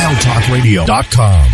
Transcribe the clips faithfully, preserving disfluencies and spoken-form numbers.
wild talk radio dot com.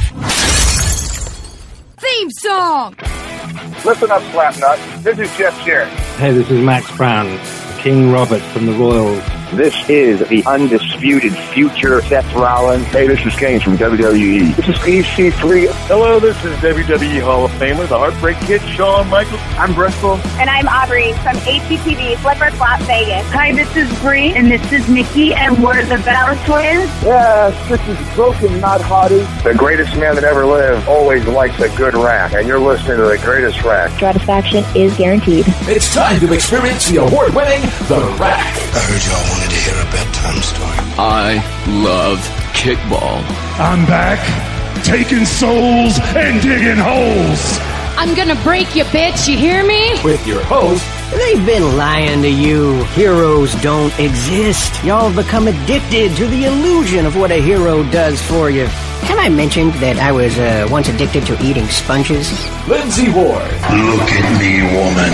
Theme song! Listen up, Slapnut. This is Jeff Jarrett. Hey, this is Max Brown, King Robert from the Royals. This is the undisputed future Seth Rollins. Hey, this is Kane from W W E. This is E C three. Hello, this is W W E Hall of Famer, the Heartbreak Kid, Shawn Michaels. I'm Bristol. And I'm Aubrey from H G T V, Flipper Flop Vegas. Hi, this is Bree. And this is Nikki, and we're the Bella Twins. Yes, this is Broken Not Hottie. The greatest man that ever lived always likes a good rack, and you're listening to the greatest rack. Satisfaction is guaranteed. It's time to experience the award-winning The Rack. I heard y'all wanted to hear a bedtime story. I love kickball. I'm back, taking souls and digging holes. I'm gonna break you, bitch, you hear me? With your host, they've been lying to you. Heroes don't exist. Y'all have become addicted to the illusion of what a hero does for you. Have I mentioned that I was uh, once addicted to eating sponges? Lindsay Ward. Look at me, woman.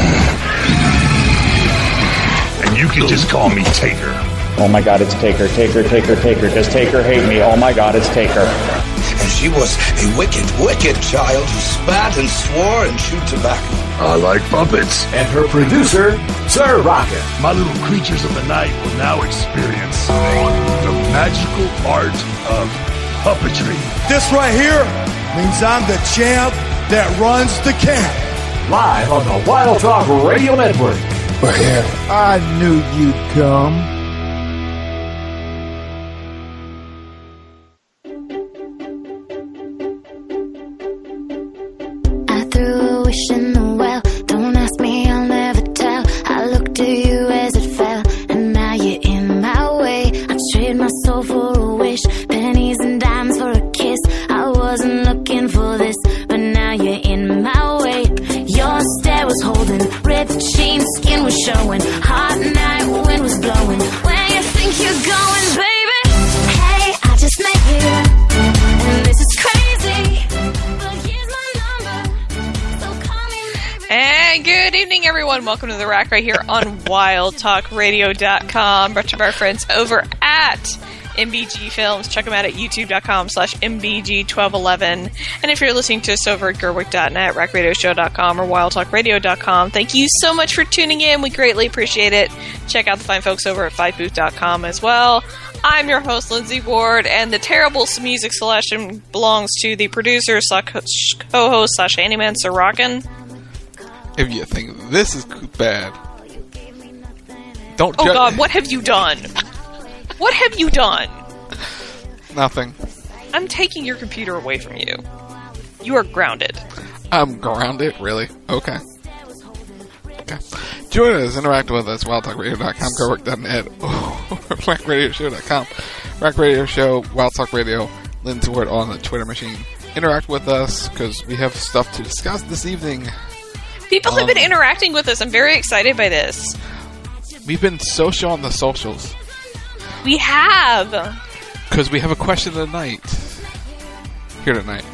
And you can just call me Taker. Oh my God, it's Taker, Taker, Taker, Taker. Does Taker hate me? Oh my God, it's Taker. And she was a wicked, wicked child who spat and swore and chewed tobacco. I like puppets. And her producer, Sir Rocket. My little creatures of the night will now experience the magical art of puppetry. This right here means I'm the champ that runs the camp. Live on the Wild Talk Radio Network. We're here. I knew you'd come. In the well, don't ask me, I'll never tell. I looked to you as it fell, and now you're in my way. I trade my soul for a wish, pennies and dimes for a kiss. I wasn't looking for this, but now you're in my way. Your stare was holding, ripped jeans, skin was showing. Hot night, wind was blowing. Where you think you're going, baby? Hey, I just met you, and this is crazy. And good evening, everyone. Welcome to The Rack right here on wild talk radio dot com. Brought to you by our friends over at M B G Films. Check them out at youtube.com slash MBG1211. And if you're listening to us over at Gerwick dot net, rack radio show dot com, or wild talk radio dot com, thank you so much for tuning in. We greatly appreciate it. Check out the fine folks over at five booth dot com as well. I'm your host, Lindsay Ward, and the terrible music selection belongs to the producer slash co-host slash handyman, Sir Rockin'. If you think this is bad, don't. Oh ju- God, what have you done? What have you done? Nothing. I'm taking your computer away from you. You are grounded. I'm grounded? Really? Okay. Okay. Join us, interact with us, wild talk radio dot com, Gerwick dot net, or rack radio show dot com. Rack Radio Show, Wild Talk Radio, Lindsay Ward on the Twitter machine. Interact with us, because we have stuff to discuss this evening. People um, have been interacting with us. I'm very excited by this. We've been social on the socials. We have. Because we have a question of the night. Here tonight.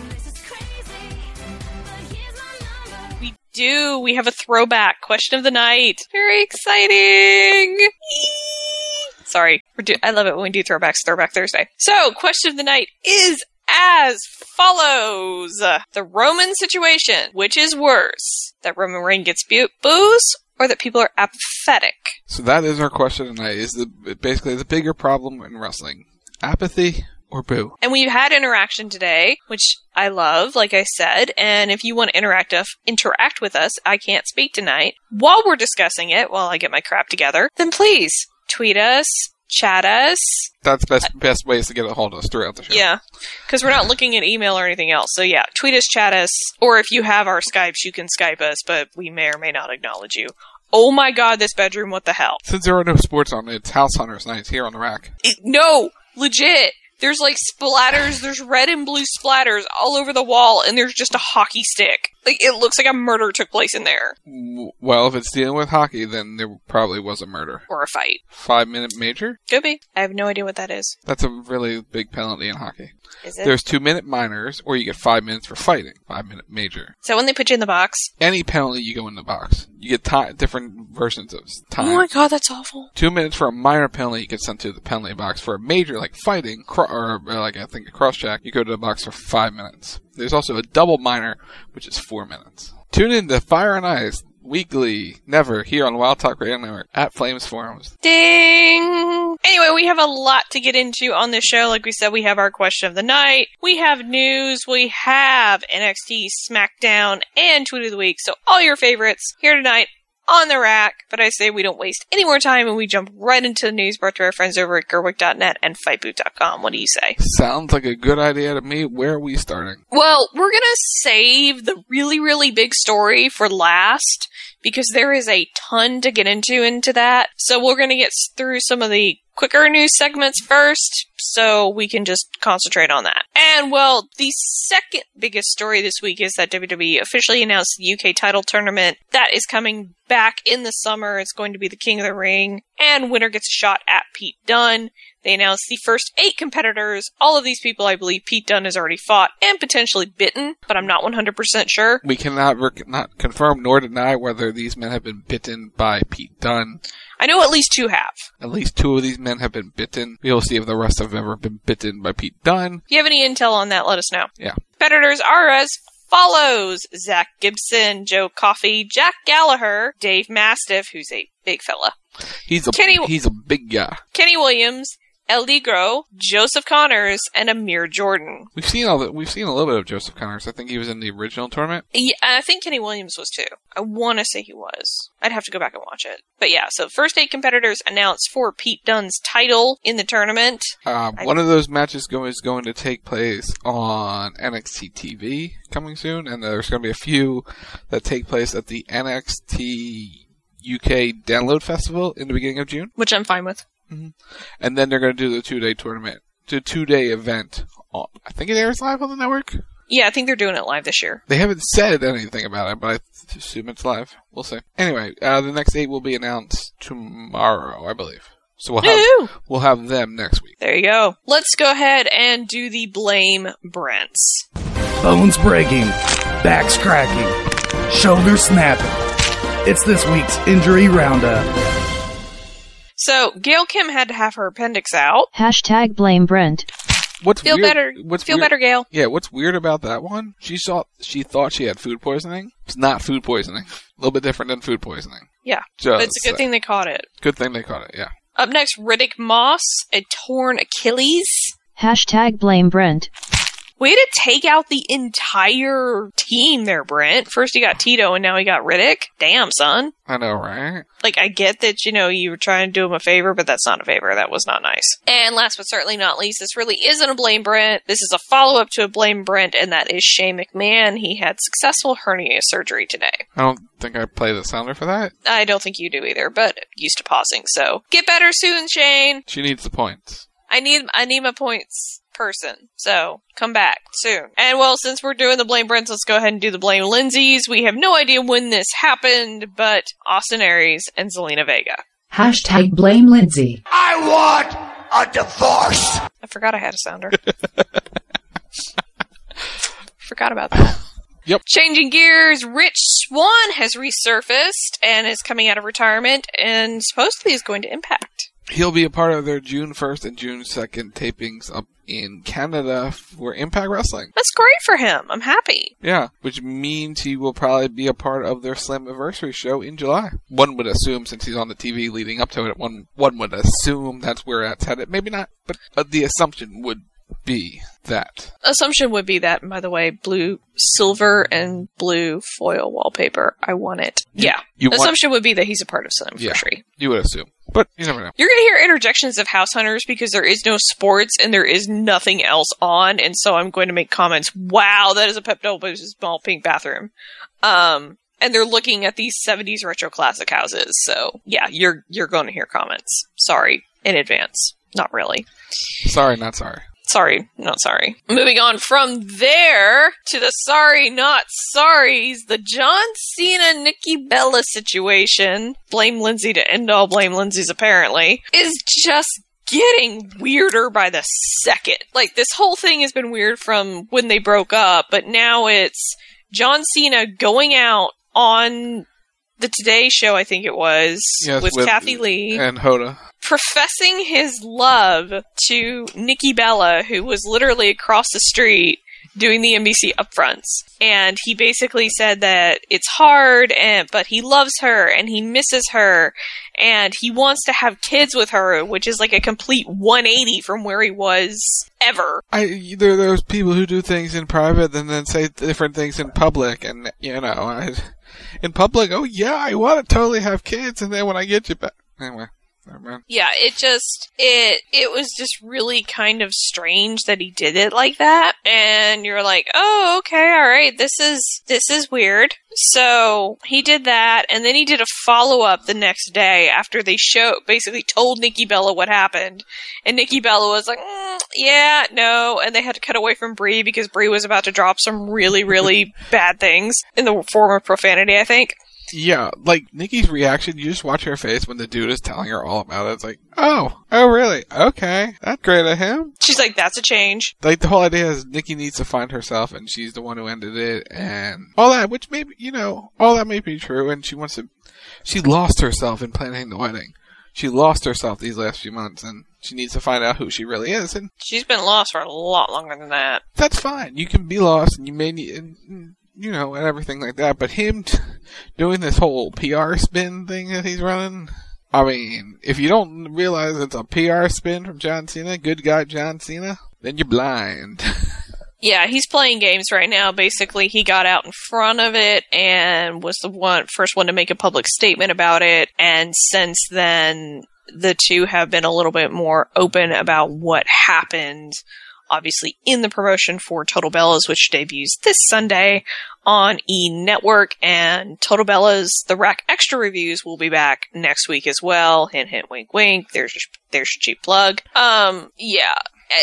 We do. We have a throwback question of the night. Very exciting. Sorry. We're do- I love it when we do throwbacks. Throwback Thursday. So, question of the night is as follows. The Roman situation. Which is worse? That Roman Reigns gets bu- booze, or that people are apathetic? So that is our question tonight. Is the basically the bigger problem in wrestling. Apathy or boo? And we've had interaction today, which I love, like I said, and if you want to interact, uh, interact with us, I can't speak tonight, while we're discussing it, while I get my crap together, then please tweet us, chat us. That's the best, best ways to get a hold of us throughout the show. Yeah, because we're not looking at email or anything else. So yeah, tweet us, chat us, or if you have our Skypes, you can Skype us, but we may or may not acknowledge you. Oh my God, this bedroom, what the hell? Since there are no sports on, it's House Hunters nights here on the Rack. It, no, legit. There's like splatters, there's red and blue splatters all over the wall, and there's just a hockey stick. Like, it looks like a murder took place in there. Well, if it's dealing with hockey, then there probably was a murder. Or a fight. Five-minute major? Could be. I have no idea what that is. That's a really big penalty in hockey. Is it? There's two-minute minors, or you get five minutes for fighting. Five-minute major. So when they put you in the box? Any penalty, you go in the box. You get ti- different versions of time. Oh my god, that's awful. Two minutes for a minor penalty, you get sent to the penalty box. For a major, like fighting, cro- or, or like I think a cross-check, you go to the box for five minutes. There's also a double minor, which is four minutes. Tune in to Fire and Ice weekly, never, here on Wild Talk Radio Network at Flames Forums. Ding! Anyway, we have a lot to get into on this show. Like we said, we have our question of the night, we have news, we have N X T, SmackDown, and Tweet of the Week. So all your favorites here tonight on the rack. But I say we don't waste any more time and we jump right into the news brought to our friends over at Gerwick dot net and Fight Boot dot com. What do you say? Sounds like a good idea to me. Where are we starting? Well, we're going to save the really, really big story for last because there is a ton to get into into that. So we're going to get through some of the quicker news segments first so we can just concentrate on that. And, well, the second biggest story this week is that W W E officially announced the U K title tournament that is coming back in the summer. It's going to be the King of the Ring, and winner gets a shot at Pete Dunne. They announced the first eight competitors. All of these people, I believe, Pete Dunne has already fought and potentially bitten, but I'm not one hundred percent sure. We cannot rec- not confirm nor deny whether these men have been bitten by Pete Dunne. I know at least two have. At least two of these men have been bitten. We'll see if the rest have ever been bitten by Pete Dunne. If you have any intel on that, let us know. Yeah. Competitors are as follows: Zach Gibson, Joe Coffey, Jack Gallagher, Dave Mastiff, who's a big fella. He's a Kenny, he's a big guy. Kenny Williams, El Ligro, Joseph Connors, and Amir Jordan. We've seen all that. We've seen a little bit of Joseph Connors. I think he was in the original tournament. Yeah, I think Kenny Williams was too. I want to say he was. I'd have to go back and watch it. But yeah, so first eight competitors announced for Pete Dunne's title in the tournament. Uh, one of those matches go- is going to take place on N X T T V coming soon, and there's going to be a few that take place at the N X T U K Download Festival in the beginning of June. Which I'm fine with. Mm-hmm. And then they're going to do the two-day tournament, the two-day event. On, I think it airs live on the network. Yeah, I think they're doing it live this year. They haven't said anything about it, but I assume it's live. We'll see. Anyway, uh, the next eight will be announced tomorrow, I believe. So we'll have, we'll have them next week. There you go. Let's go ahead and do the Blame Brents. Bones breaking, backs cracking, shoulders snapping. It's this week's Injury Roundup. So, Gail Kim had to have her appendix out. Hashtag blame Brent. What's feel weird, better. What's feel weird, better, Gail. Yeah, what's weird about that one? She saw, she thought she had food poisoning. It's not food poisoning. A little bit different than food poisoning. Yeah, Just but it's a good thing they caught it. Good thing they caught it. Yeah. Up next, Riddick Moss, a torn Achilles. Hashtag blame Brent. Way to take out the entire team there, Brent. First you got Tito, and now you got Riddick. Damn, son. I know, right? Like, I get that, you know, you were trying to do him a favor, but that's not a favor. That was not nice. And last but certainly not least, this really isn't a Blame Brent. This is a follow-up to a Blame Brent, and that is Shane McMahon. He had successful hernia surgery today. I don't think I play the sounder for that. I don't think you do either, but used to pausing, so get better soon, Shane. She needs the points. I need, I need my points. Person. So, come back soon. And well, since we're doing the Blame Brents, let's go ahead and do the Blame Lindsays. We have no idea when this happened, but Austin Aries and Zelina Vega. Hashtag blame Lindsay. I want a divorce! I forgot I had a sounder. Forgot about that. Yep. Changing gears, Rich Swann has resurfaced and is coming out of retirement and supposedly is going to Impact. He'll be a part of their June first and June second tapings up in Canada for Impact Wrestling. That's great for him. I'm happy. Yeah, which means he will probably be a part of their Slammiversary show in July. One would assume, since he's on the T V leading up to it, one one would assume that's where that's headed. Maybe not, but uh, the assumption would be that. Assumption would be that, by the way, blue, silver, and blue foil wallpaper. I want it. You, yeah. You Assumption want, would be that he's a part of Slammiversary. Yeah, you would assume. But you never know. You're going to hear interjections of House Hunters because there is no sports and there is nothing else on, and so I'm going to make comments. Wow, that is a Pepto-Bismol small pink bathroom. Um, and they're looking at these seventies retro classic houses. So yeah, you're you're going to hear comments. Sorry in advance. Not really. Sorry, not sorry. sorry, not sorry. Moving on from there to the sorry, not sorries, the John Cena, Nikki Bella situation, blame Lindsay to end all blame Lindsay's apparently, is just getting weirder by the second. Like, this whole thing has been weird from when they broke up, but now it's John Cena going out on the Today Show, I think it was, yes, with, with Kathy Lee. And Hoda. Professing his love to Nikki Bella, who was literally across the street doing the N B C upfronts. And he basically said that it's hard, and but he loves her, and he misses her, and he wants to have kids with her, which is like a complete one eighty from where he was ever. I there there's people who do things in private and then say different things in public, and, you know, I, in public, oh yeah, I want to totally have kids, and then when I get you back... Anyway. Yeah, it just, it it was just really kind of strange that he did it like that, and you're like, oh, okay, alright, this is, this is weird. So, he did that, and then he did a follow-up the next day after they show, basically told Nikki Bella what happened, and Nikki Bella was like, mm, yeah, no, and they had to cut away from Brie because Brie was about to drop some really, really bad things in the form of profanity, I think. Yeah, like, Nikki's reaction, you just watch her face when the dude is telling her all about it. It's like, oh, oh really? Okay, that's great of him. She's like, that's a change. Like, the whole idea is Nikki needs to find herself, and she's the one who ended it, and all that, which maybe, you know, all that may be true, and she wants to, she lost herself in planning the wedding. She lost herself these last few months, and she needs to find out who she really is, and... She's been lost for a lot longer than that. That's fine. You can be lost, and you may need... And, you know, and everything like that, but him t- doing this whole P R spin thing that he's running, I mean, if you don't realize it's a P R spin from John Cena, good guy John Cena, then you're blind. Yeah, he's playing games right now. Basically, he got out in front of it and was the one first one to make a public statement about it, and since then, the two have been a little bit more open about what happened, obviously in the promotion for Total Bellas, which debuts this Sunday on E! Network, and Total Bellas, the Rack Extra reviews will be back next week as well. Hint, hint, wink, wink. There's your, there's your cheap plug. Um, yeah,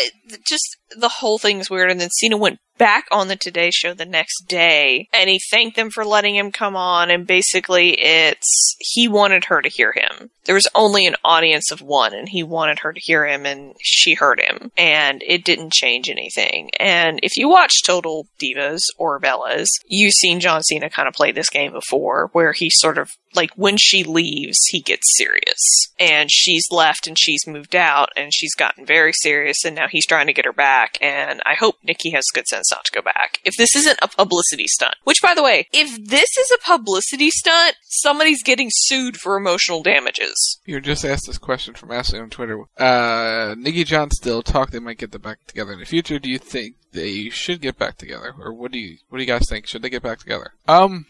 just the whole thing's weird, and then Cena went back on the Today Show the next day, and he thanked them for letting him come on, and basically it's, he wanted her to hear him. There was only an audience of one, and he wanted her to hear him, and she heard him, and it didn't change anything. And if you watch Total Divas or Bellas, you've seen John Cena kind of play this game before, where he sort of, like, when she leaves, he gets serious. And she's left, and she's moved out, and she's gotten very serious, and now he's trying to get her back, and I hope Nikki has good sense not to go back. If this isn't a publicity stunt, which, by the way, if this is a publicity stunt, somebody's getting sued for emotional damages. You were just asked this question from Ashley on Twitter. Uh, Nikki John still talk they might get them back together in the future. Do you think they should get back together, or what do you what do you guys think? Should they get back together? Um,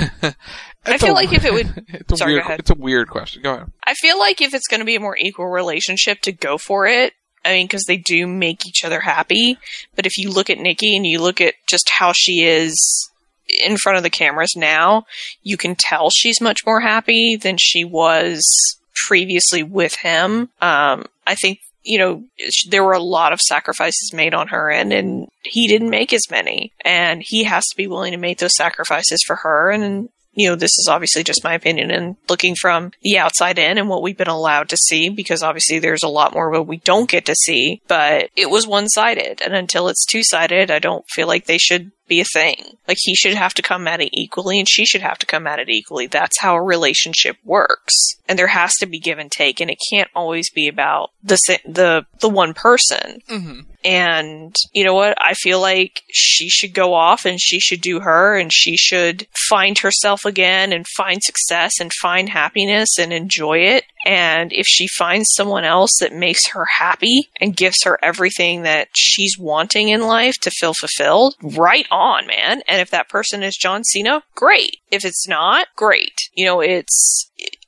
I feel a, like if it would, it's a sorry, weird, go ahead. It's a weird question. Go ahead. I feel like if it's going to be a more equal relationship, to go for it. I mean, because they do make each other happy. But if you look at Nikki and you look at just how she is in front of the cameras now, you can tell she's much more happy than she was previously with him. Um, I think, you know, there were a lot of sacrifices made on her end, and he didn't make as many. And he has to be willing to make those sacrifices for her. And, you know, this is obviously just my opinion and looking from the outside in and what we've been allowed to see, because obviously there's a lot more what we don't get to see, but it was one-sided. And until it's two-sided, I don't feel like they should be a thing. Like, he should have to come at it equally, and she should have to come at it equally. That's how a relationship works. And there has to be give and take, and it can't always be about the the the one person. Mm-hmm. And you know what? I feel like she should go off, and she should do her, and she should find herself again, and find success, and find happiness, and enjoy it. And if she finds someone else that makes her happy and gives her everything that she's wanting in life to feel fulfilled, right on, man. And if that person is John Cena, great. If it's not, great. You know, it's,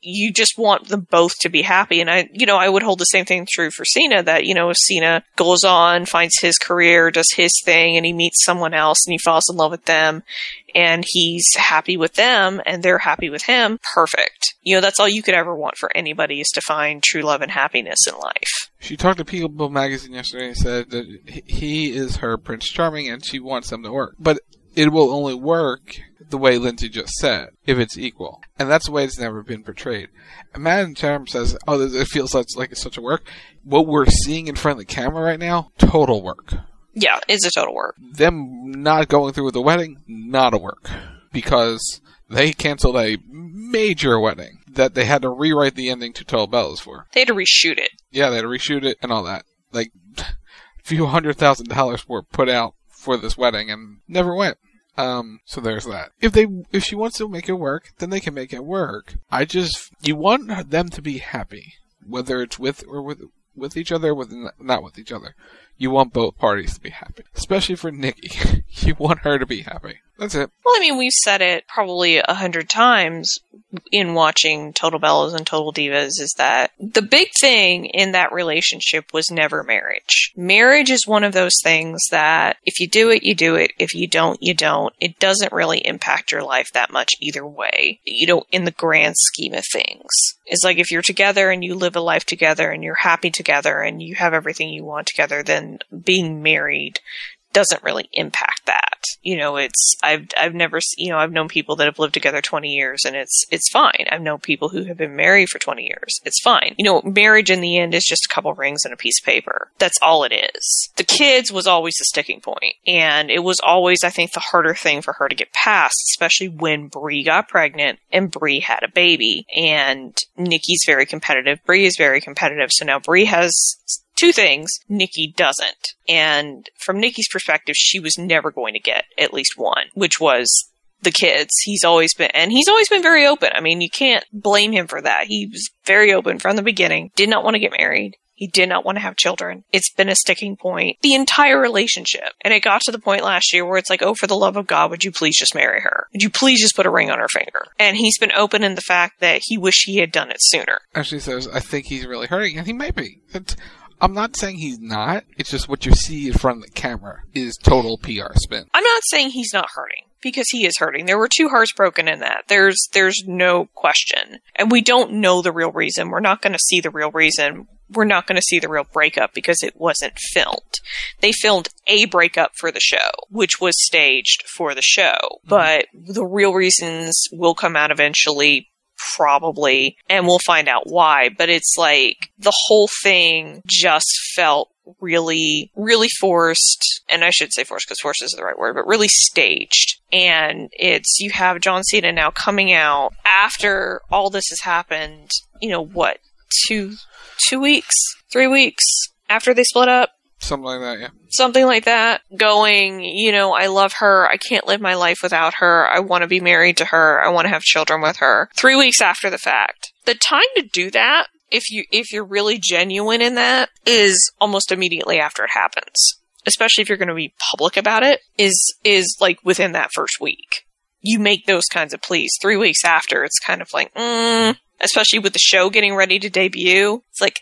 you just want them both to be happy. And I, you know, I would hold the same thing true for Cena, that, you know, if Cena goes on, finds his career, does his thing, and he meets someone else and he falls in love with them, and he's happy with them and they're happy with him, perfect. You know, that's all you could ever want for anybody, is to find true love and happiness in life. She talked to People Magazine yesterday and said that he is her Prince Charming and she wants them to work. But it will only work the way Lindsay just said, if it's equal. And that's the way it's never been portrayed. And Madden Charm says, oh, it feels like it's such a work. What we're seeing in front of the camera right now, total work. Yeah, it's a total work. Them not going through with the wedding, not a work. Because they canceled a major wedding that they had to rewrite the ending to Total Bellas for. They had to reshoot it. Yeah, they had to reshoot it and all that. Like, a few hundred thousand dollars were put out for this wedding and never went. Um, so there's that. If they, if she wants to make it work, then they can make it work. I just, you want them to be happy. Whether it's with or with, with each other, with, not with each other. You want both parties to be happy. Especially for Nikki. You want her to be happy. That's it. Well, I mean, we've said it probably a hundred times in watching Total Bellas and Total Divas, is that the big thing in that relationship was never marriage. Marriage is one of those things that if you do it, you do it. If you don't, you don't. It doesn't really impact your life that much either way, you know, in the grand scheme of things. It's like if you're together and you live a life together and you're happy together and you have everything you want together, then being married doesn't really impact that. You know, it's, I've, I've never, you know, I've known people that have lived together twenty years and it's, it's fine. I've known people who have been married for twenty years. It's fine. You know, marriage in the end is just a couple rings and a piece of paper. That's all it is. The kids was always the sticking point, and it was always, I think, the harder thing for her to get past, especially when Brie got pregnant and Brie had a baby, and Nikki's very competitive. Brie is very competitive. So now Brie has two things, Nikki doesn't. And from Nikki's perspective, she was never going to get at least one, which was the kids. He's always been, and he's always been very open. I mean, you can't blame him for that. He was very open from the beginning, did not want to get married. He did not want to have children. It's been a sticking point the entire relationship. And it got to the point last year where it's like, oh, for the love of God, would you please just marry her? Would you please just put a ring on her finger? And he's been open in the fact that he wished he had done it sooner. Ashley says, I think he's really hurting, and he may be. It's, I'm not saying he's not. It's just what you see in front of the camera is total P R spin. I'm not saying he's not hurting, because he is hurting. There were two hearts broken in that. There's there's no question. And we don't know the real reason. We're not going to see the real reason. We're not going to see the real breakup because it wasn't filmed. They filmed a breakup for the show, which was staged for the show. Mm-hmm. But the real reasons will come out eventually, probably, and we'll find out why. But it's like the whole thing just felt really, really forced, and I should say forced because forced isn't the right word, but really staged. And it's, you have John Cena now coming out after all this has happened, you know, what, two, two weeks, three weeks after they split up? Something like that, yeah. Something like that, going, you know, I love her, I can't live my life without her, I want to be married to her, I want to have children with her. Three weeks after the fact. The time to do that, if you, if you're really genuine in that, is almost immediately after it happens. Especially if you're going to be public about it, is, is like within that first week. You make those kinds of pleas. Three weeks after, it's kind of like, mm, especially with the show getting ready to debut, it's like,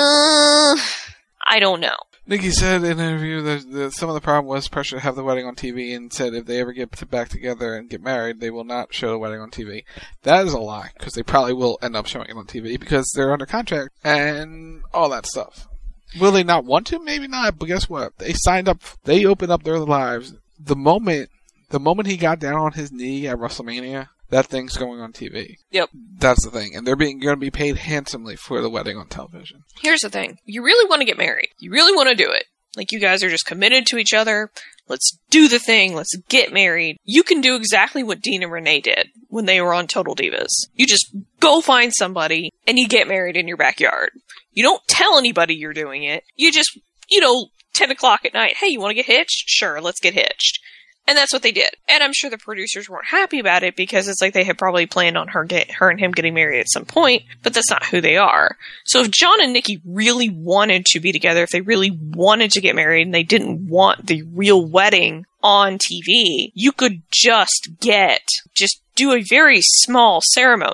uh, I don't know. Nikki said in an interview that, that some of the problem was pressure to have the wedding on T V, and said if they ever get to back together and get married, they will not show the wedding on T V. That is a lie, because they probably will end up showing it on T V because they're under contract and all that stuff. Will they not want to? Maybe not, but guess what? They signed up, they opened up their lives. The moment, the moment he got down on his knee at WrestleMania, that thing's going on T V. Yep. That's the thing. And they're being going to be paid handsomely for the wedding on television. Here's the thing. You really want to get married. You really want to do it. Like, you guys are just committed to each other. Let's do the thing. Let's get married. You can do exactly what Dean and Renee did when they were on Total Divas. You just go find somebody and you get married in your backyard. You don't tell anybody you're doing it. You just, you know, ten o'clock at night. Hey, you want to get hitched? Sure, let's get hitched. And that's what they did. And I'm sure the producers weren't happy about it because it's like they had probably planned on her get, her and him getting married at some point, but that's not who they are. So if John and Nikki really wanted to be together, if they really wanted to get married and they didn't want the real wedding on T V, you could just get, just do a very small ceremony.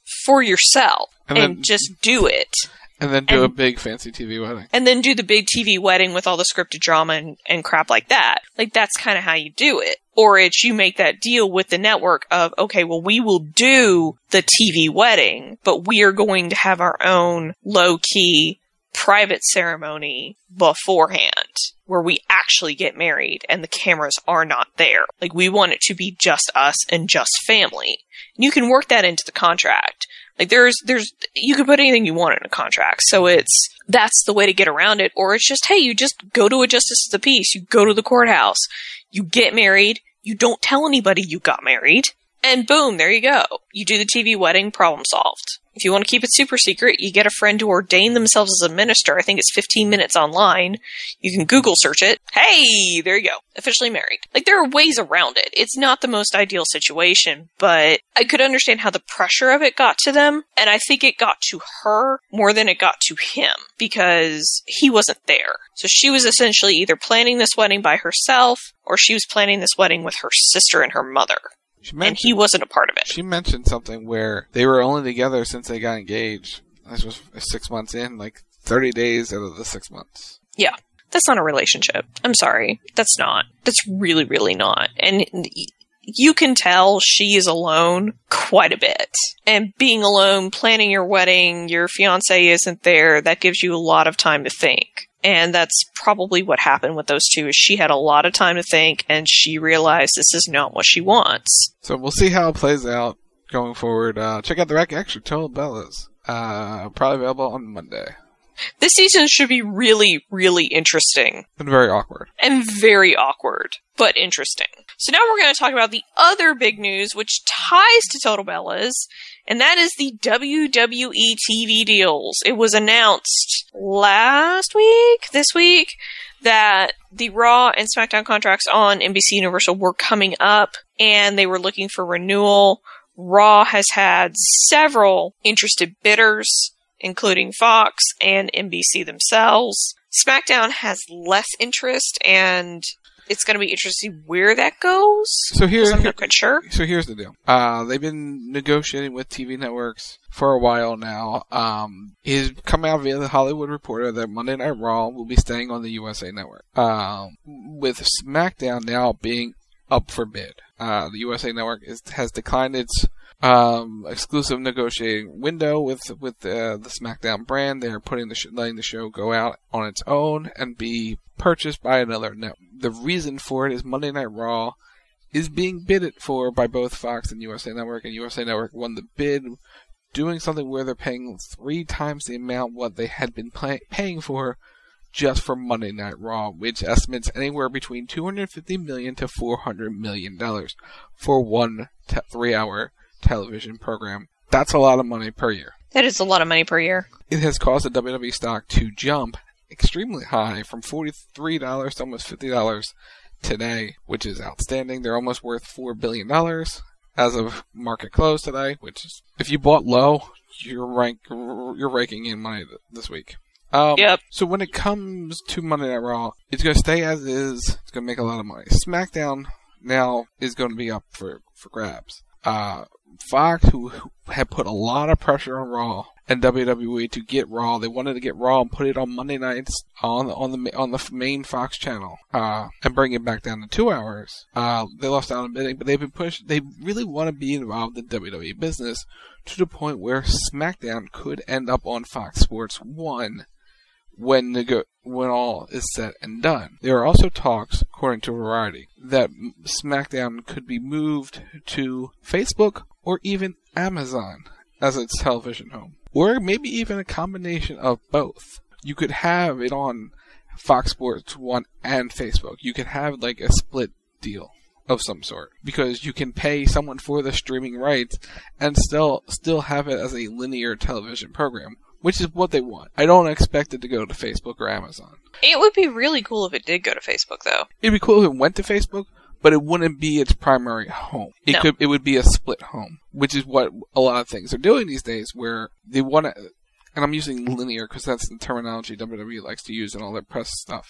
for yourself and, and then, just do it. And then do and, a big fancy T V wedding. And then do the big T V wedding with all the scripted drama and, and crap like that. Like, that's kind of how you do it. Or it's you make that deal with the network of, okay, well, we will do the T V wedding, but we are going to have our own low-key private ceremony beforehand where we actually get married and the cameras are not there. Like, we want it to be just us and just family. And you can work that into the contract. Like, there's, there's, you can put anything you want in a contract. So it's, that's the way to get around it. Or it's just, hey, you just go to a justice of the peace. You go to the courthouse. You get married. You don't tell anybody you got married. And boom, there you go. You do the T V wedding, problem solved. If you want to keep it super secret, you get a friend to ordain themselves as a minister. I think it's fifteen minutes online. You can Google search it. Hey, there you go. Officially married. Like, there are ways around it. It's not the most ideal situation, but I could understand how the pressure of it got to them. And I think it got to her more than it got to him because he wasn't there. So she was essentially either planning this wedding by herself or she was planning this wedding with her sister and her mother. And he wasn't a part of it. She mentioned something where they were only together since they got engaged. This was six months in, like thirty days out of the six months. Yeah. That's not a relationship. I'm sorry. That's not. That's really, really not. And you can tell she is alone quite a bit. And being alone, planning your wedding, your fiancé isn't there, that gives you a lot of time to think. And that's probably what happened with those two, is she had a lot of time to think, and she realized this is not what she wants. So we'll see how it plays out going forward. Uh, check out the Rack Extra, Total Bellas. Uh, probably available on Monday. This season should be really, really interesting. And very awkward. And very awkward, but interesting. So now we're going to talk about the other big news, which ties to Total Bellas, and that is the W W E T V deals. It was announced last week, this week, that the Raw and SmackDown contracts on N B C Universal were coming up, and they were looking for renewal. Raw has had several interested bidders, including Fox and N B C themselves. SmackDown has less interest, and it's going to be interesting where that goes. So here, I'm not quite sure. So here's the deal. Uh, they've been negotiating with T V networks for a while now. Um, it's come out via the Hollywood Reporter that Monday Night Raw will be staying on the U S A Network. Um, with SmackDown now being up for bid. Uh, the U S A Network is, has declined its um, exclusive negotiating window with with uh, the SmackDown brand. They're putting the sh- letting the show go out on its own and be purchased by another network. The reason for it is Monday Night Raw is being bidded for by both Fox and U S A Network, and U S A Network won the bid, doing something where they're paying three times the amount what they had been pay- paying for just for Monday Night Raw, which estimates anywhere between two hundred fifty million dollars to four hundred million dollars for one te- three-hour television program. That's a lot of money per year. That is a lot of money per year. It has caused the W W E stock to jump extremely high from forty-three dollars to almost fifty dollars today, which is outstanding. They're almost worth four billion dollars as of market close today, which is, if you bought low, you're rank, you're raking in money this week. Um, yep. So when it comes to Monday Night Raw, it's going to stay as is. It's going to make a lot of money. SmackDown now is going to be up for, for grabs. Uh, Fox, who, who had put a lot of pressure on Raw and W W E to get Raw, they wanted to get Raw and put it on Monday nights on on the on the main Fox channel, uh, and bring it back down to two hours. Uh, they lost out on bidding, but they've been pushed. They really want to be involved in the W W E business to the point where SmackDown could end up on Fox Sports One when nego- when all is said and done. There are also talks, according to Variety, that SmackDown could be moved to Facebook or even Amazon as its television home. Or maybe even a combination of both. You could have it on Fox Sports One and Facebook. You could have like a split deal of some sort, because you can pay someone for the streaming rights and still still have it as a linear television program, which is what they want. I don't expect it to go to Facebook or Amazon. It would be really cool if it did go to Facebook, though. It'd be cool if it went to Facebook, but it wouldn't be its primary home. It no. could. It would be a split home, which is what a lot of things are doing these days, where they want to, and I'm using linear because that's the terminology W W E likes to use in all their press stuff.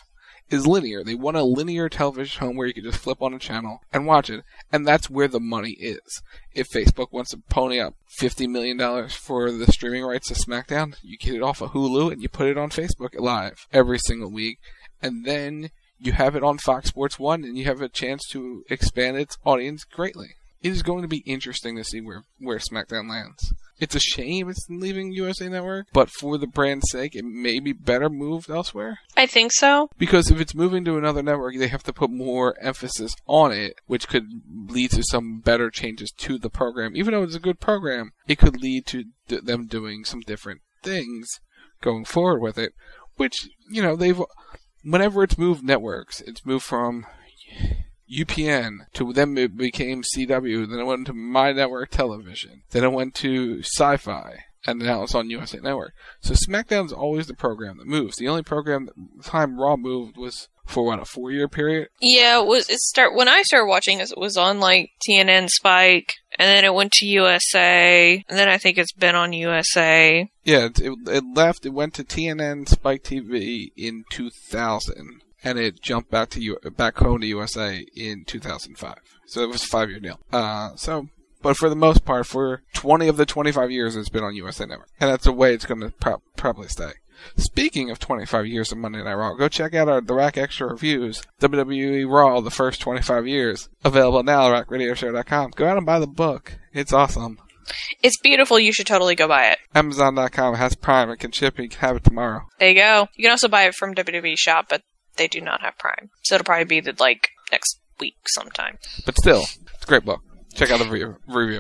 is linear. They want a linear television home where you can just flip on a channel and watch it, and that's where the money is. If Facebook wants to pony up fifty million dollars for the streaming rights to SmackDown, you get it off of Hulu and you put it on Facebook Live every single week, and then you have it on Fox Sports one, and you have a chance to expand its audience greatly. It is going to be interesting to see where, where SmackDown lands. It's a shame it's leaving U S A Network, but for the brand's sake, it may be better moved elsewhere. I think so. Because if it's moving to another network, they have to put more emphasis on it, which could lead to some better changes to the program. Even though it's a good program, it could lead to d- them doing some different things going forward with it, which, you know, they've... Whenever it's moved networks, it's moved from U P N to then it became C W, then it went to My Network Television, then it went to Sci-Fi, and now it's on U S A Network. So SmackDown's always the program that moves. The only program that the time Raw moved was for what, a four-year period? Yeah, it was. It start when I started watching it was on like T N N, Spike, and then it went to U S A, and then I think it's been on U S A. Yeah, it, it left. It went to T N N, Spike T V in two thousand. And it jumped back to U- back home to U S A in two thousand five. So it was a five-year deal. Uh, so, but for the most part, for twenty of the twenty-five years, it's been on U S A Network. And that's the way it's going to pro- probably stay. Speaking of twenty-five years of Monday Night Raw, go check out our The Rack Extra Reviews, W W E Raw, the first twenty-five years. Available now at rack radio show dot com. Go out and buy the book. It's awesome. It's beautiful. You should totally go buy it. Amazon dot com has Prime. It can ship. You can have it tomorrow. There you go. You can also buy it from W W E Shop, but they do not have Prime. So it'll probably be the, like next week sometime. But still, it's a great book. Check out the re- review.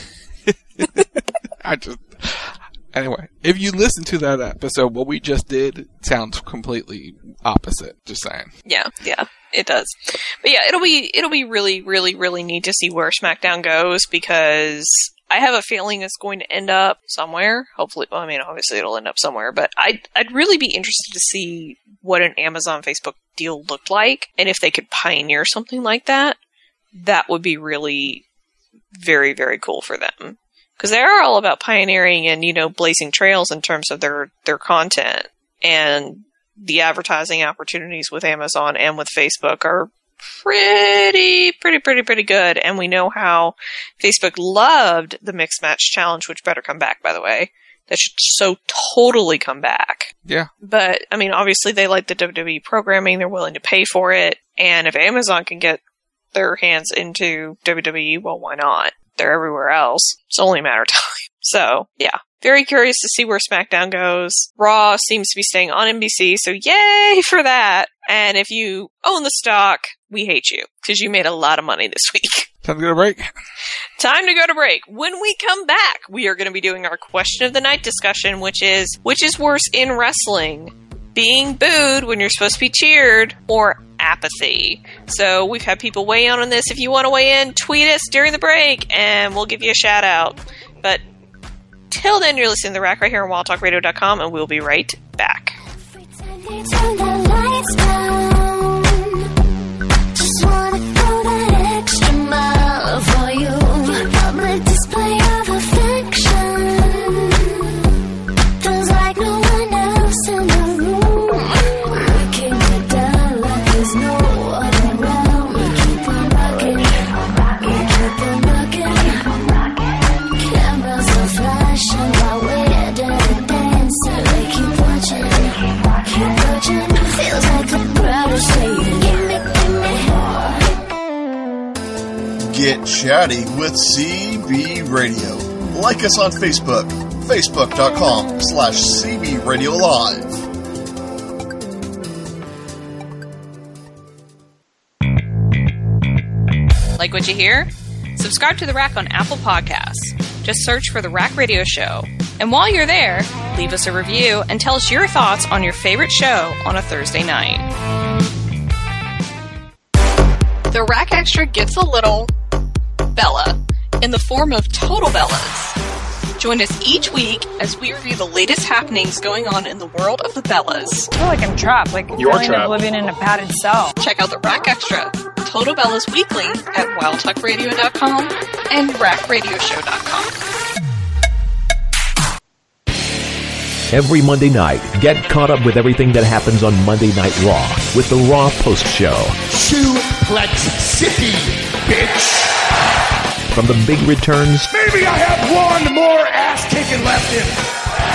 I just... Anyway, if you listen to that episode, what we just did sounds completely opposite. Just saying. Yeah, yeah, it does. But yeah, it'll be it'll be really, really, really neat to see where SmackDown goes, because I have a feeling it's going to end up somewhere. Hopefully, well, I mean, obviously it'll end up somewhere, but I'd, I'd really be interested to see what an Amazon Facebook deal looked like, and if they could pioneer something like that, that would be really very, very cool for them. Because they are all about pioneering and, you know, blazing trails in terms of their, their content. And the advertising opportunities with Amazon and with Facebook are pretty, pretty, pretty, pretty good. And we know how Facebook loved the Mixed Match Challenge, which better come back, by the way. That should so totally come back. Yeah. But, I mean, obviously they like the W W E programming. They're willing to pay for it. And if Amazon can get their hands into W W E, well, why not? They're everywhere else. It's only a matter of time. So, yeah. Very curious to see where SmackDown goes. Raw seems to be staying on N B C, so yay for that. And if you own the stock, we hate you, because you made a lot of money this week. Time to go to break. Time to go to break. When we come back, we are going to be doing our question of the night discussion, which is, which is worse in wrestling? Being booed when you're supposed to be cheered, or apathy? So we've had people weigh in on this. If you want to weigh in, tweet us during the break, and we'll give you a shout out. But till then, you're listening to The Rack right here on wild talk radio dot com, and we'll be right back. Get chatty with C B Radio. Like us on Facebook, facebook.com slash CB Radio Live. Like what you hear? Subscribe to The Rack on Apple Podcasts. Just search for The Rack Radio Show. And while you're there, leave us a review and tell us your thoughts on your favorite show on a Thursday night. The Rack Extra gets a little Bella in the form of Total Bellas. Join us each week as we review the latest happenings going on in the world of the Bellas. I feel like I'm trapped, like a feeling of living in a padded cell. Check out the Rack Extra, Total Bellas Weekly at wild talk radio dot com and rack radio show dot com. Every Monday night, get caught up with everything that happens on Monday Night Raw with the Raw Post Show. Suplex City, bitch! From the big returns... Maybe I have one more ass-kicking left in me.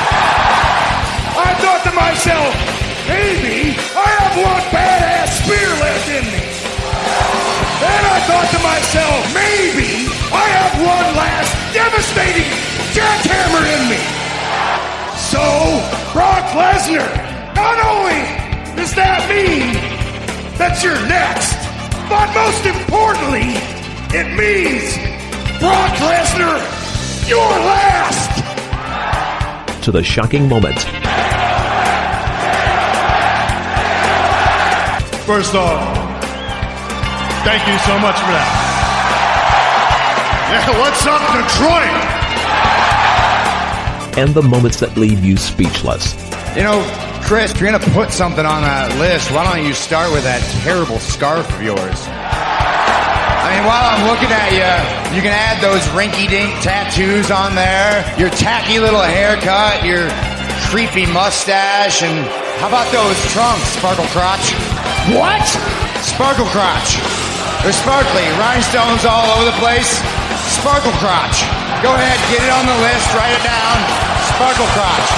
I thought to myself, maybe I have one badass spear left in me. Then I thought to myself, maybe I have one last devastating jackhammer in me. So, Brock Lesnar, not only does that mean that you're next, but most importantly, it means, Brock Lesnar, you're last! To the shocking moments. First off, thank you so much for that. Yeah, what's up, Detroit? And the moments that leave you speechless. You know, Chris, if you're going to put something on that list, why don't you start with that terrible scarf of yours? I mean, while I'm looking at you, you can add those rinky-dink tattoos on there, your tacky little haircut, your creepy mustache, and how about those trunks, Sparkle Crotch? What? Sparkle Crotch. They're sparkly, rhinestones all over the place. Sparkle Crotch. Go ahead, get it on the list, write it down. Sparkle Crotch.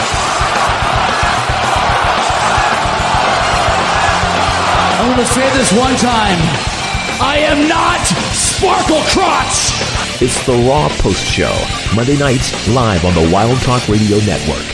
I'm going to say this one time. I am not Sparkle Crotch! It's the Raw Post Show, Monday nights live on the Wild Talk Radio Network.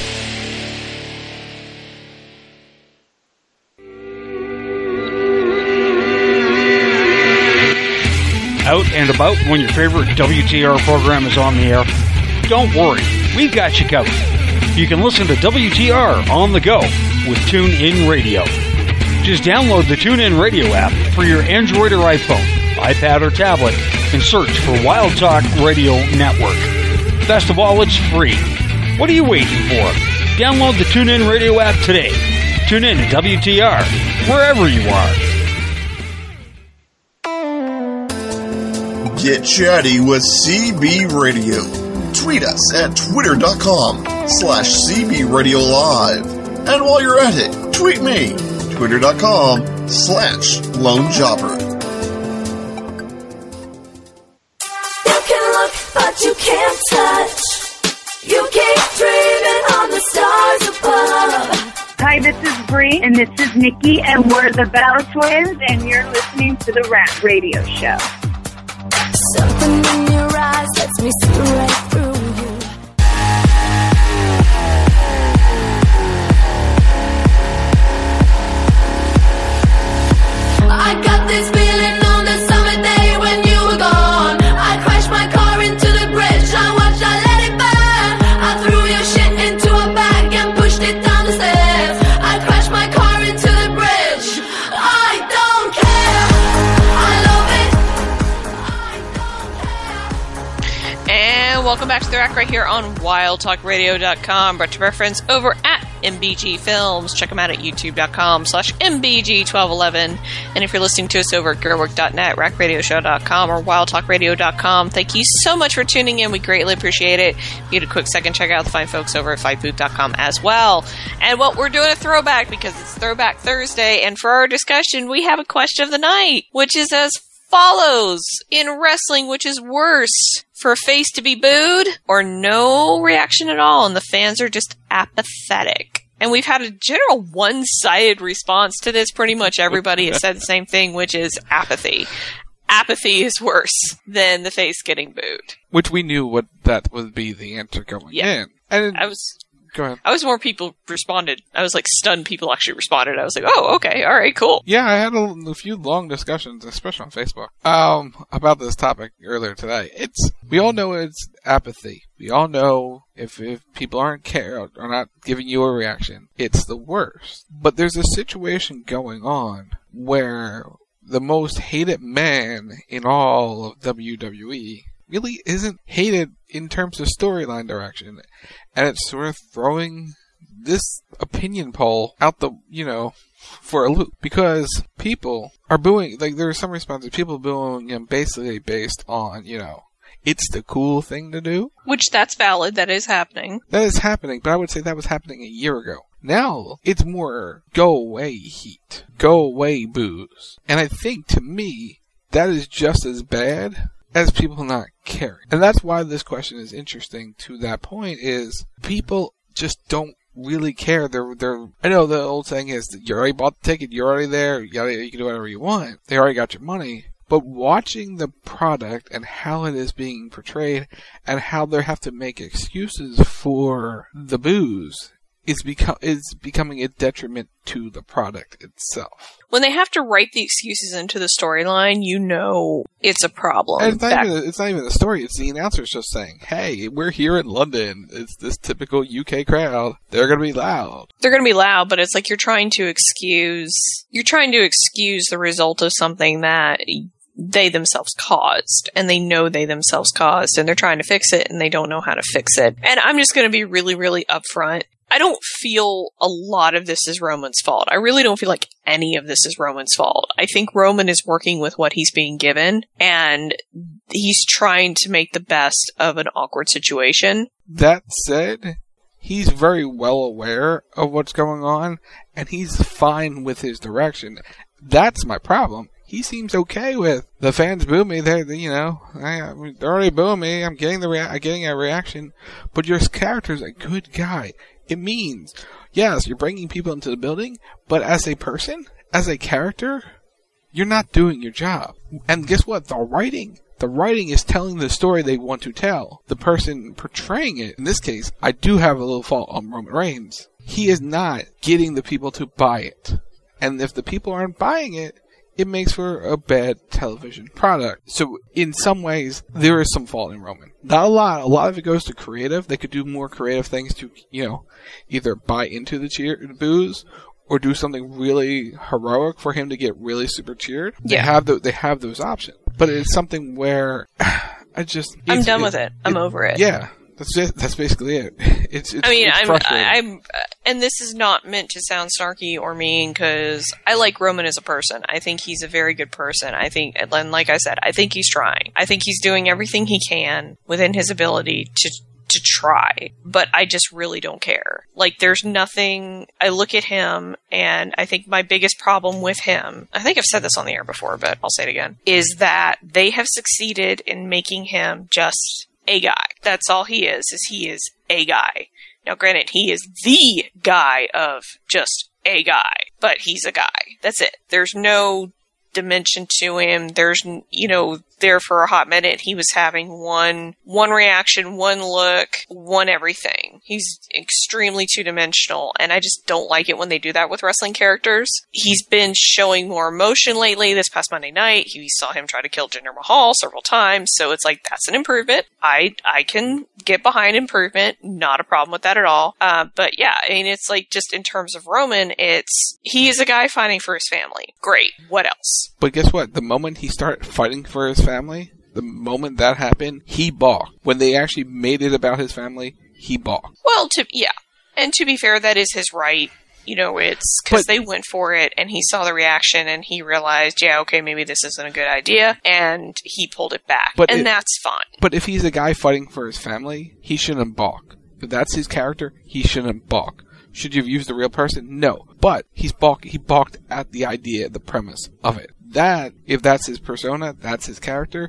Out and about when your favorite W T R program is on the air? Don't worry, we've got you covered. You can listen to W T R on the go with TuneIn Radio. Just download the TuneIn Radio app for your Android or iPhone, iPad or tablet, and search for Wild Talk Radio Network. Best of all, it's free. What are you waiting for? Download the TuneIn Radio app today. Tune in to W T R, wherever you are. Get chatty with C B Radio. Tweet us at twitter.com slash CB Radio Live. And while you're at it, tweet me, twitter.com slash Lone Jobber. You can look, but you can't touch. You keep dreaming on the stars above. Hi, this is Bree, and this is Nikki, and we're the Bella Twins, and you're listening to the Rack Radio Show. Something in your eyes lets me see right through you. I got this feeling on the summer day when you were gone. I crashed my car into the bridge. I watched, I let it burn. I threw your shit into a bag and pushed it down the stairs. I crashed my car into the bridge. I don't care. I love it. And welcome back to The Rack right here on wild talk radio dot com. Brought to our friends over at M B G Films. Check them out at youtube.com slash MBG1211. And if you're listening to us over at gearwork dot net, rack radio show dot com, or wild talk radio dot com, thank you so much for tuning in. We greatly appreciate it. If you get a quick second, check out the fine folks over at fight booth dot com as well. And what we're doing a throwback because it's Throwback Thursday. And for our discussion, we have a question of the night, which is as follows. In wrestling, which is worse? For a face to be booed or no reaction at all and the fans are just apathetic? And we've had a general one-sided response to this. Pretty much everybody has said the same thing, which is apathy. Apathy is worse than the face getting booed. Which we knew what that would be the answer going Yeah. in. And I was... Go ahead. I was more people responded. I was like stunned people actually responded. I was like, oh, okay, alright, cool. Yeah, I had a, a few long discussions, especially on Facebook, um, about this topic earlier today. It's, we all know it's apathy. We all know if, if people aren't care or not giving you a reaction, it's the worst. But there's a situation going on where the most hated man in all of W W E really isn't hated in terms of storyline direction. And it's sort of throwing this opinion poll out the, you know, for a loop. Because people are booing, like, there are some responses, people booing him basically based on, you know, it's the cool thing to do. Which, that's valid. That is happening. That is happening, but I would say that was happening a year ago. Now, it's more go away heat. Go away booze. And I think, to me, that is just as bad as people not caring. And that's why this question is interesting to that point, is people just don't really care. They're, they're, I know the old saying is that you already bought the ticket, you're already there, you, gotta, you can do whatever you want. They already got your money. But watching the product and how it is being portrayed and how they have to make excuses for the booze is become is becoming a detriment to the product itself. When they have to write the excuses into the storyline, you know it's a problem. And it's not, even, it's not even the story, it's the announcers just saying, hey, we're here in London. It's this typical U K crowd. They're going to be loud. They're going to be loud, but it's like you're trying to excuse, you're trying to excuse the result of something that they themselves caused, and they know they themselves caused, and they're trying to fix it, and they don't know how to fix it. And I'm just going to be really, really upfront. I don't feel a lot of this is Roman's fault. I really don't feel like any of this is Roman's fault. I think Roman is working with what he's being given, and he's trying to make the best of an awkward situation. That said, he's very well aware of what's going on, and he's fine with his direction. That's my problem. He seems okay with the fans boo me. They're, you know, I, they're already booing me. I'm getting the rea- I'm getting a reaction. But your character's a good guy. It means, yes, you're bringing people into the building, but as a person, as a character, you're not doing your job. And guess what? The writing, the writing is telling the story they want to tell. The person portraying it, in this case, I do have a little fault on Roman Reigns. He is not getting the people to buy it. And if the people aren't buying it, it makes for a bad television product. So, in some ways, there is some fault in Roman. Not a lot. A lot of it goes to creative. They could do more creative things to, you know, either buy into the cheer the booze or do something really heroic for him to get really super cheered. Yeah. They have, the, they have those options. But it's something where I just... I'm done it, with it. I'm it, over it. Yeah. That's it. That's basically it. It's, it's I mean, it's I'm, frustrating. I'm, and this is not meant to sound snarky or mean, because I like Roman as a person. I think he's a very good person. I think, and like I said, I think he's trying. I think he's doing everything he can within his ability to to try. But I just really don't care. Like, there's nothing. I look at him, and I think my biggest problem with him, I think I've said this on the air before, but I'll say it again, is that they have succeeded in making him just a guy. That's all he is, is he is a guy. Now, granted, he is the guy of just a guy, but he's a guy. That's it. There's no dimension to him. There's, you know, there for a hot minute, he was having one, one reaction, one look, one everything. He's extremely two-dimensional, and I just don't like it when they do that with wrestling characters. He's been showing more emotion lately. This past Monday night, you saw him try to kill Jinder Mahal several times, so it's like, that's an improvement. I, I can get behind improvement. Not a problem with that at all. Uh, but yeah, I mean, it's like, just in terms of Roman, it's, he is a guy fighting for his family. Great. What else? But guess what? The moment he started fighting for his family, the moment that happened, he balked. When they actually made it about his family, he balked. Well, to yeah. And to be fair, that is his right. You know, it's because they went for it, and he saw the reaction, and he realized, yeah, okay, maybe this isn't a good idea, and he pulled it back. But and it, that's fine. But if he's a guy fighting for his family, he shouldn't balk. If that's his character, he shouldn't balk. Should you have used the real person? No. But he's balk- he balked at the idea, the premise of it. That, if that's his persona, that's his character,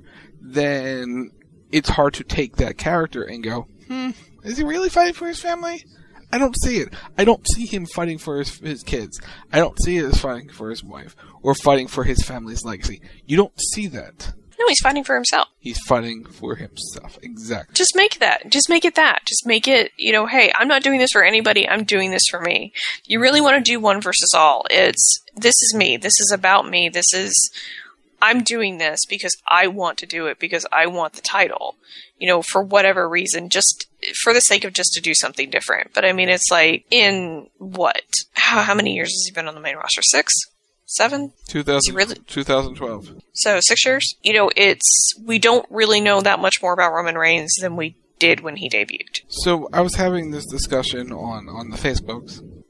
then it's hard to take that character and go, hmm, is he really fighting for his family? I don't see it. I don't see him fighting for his, his kids. I don't see it as fighting for his wife or fighting for his family's legacy. You don't see that. No, he's fighting for himself. He's fighting for himself. Exactly. Just make that. Just make it that. Just make it, you know, hey, I'm not doing this for anybody. I'm doing this for me. You really want to do one versus all. It's, this is me. This is about me. This is, I'm doing this because I want to do it, because I want the title. You know, for whatever reason, just for the sake of just to do something different. But I mean, it's like, in what? How, how many years has he been on the main roster? Six? Seven? two thousand, really? twenty twelve. So, six years? You know, it's, we don't really know that much more about Roman Reigns than we did when he debuted. So, I was having this discussion on, on the Facebooks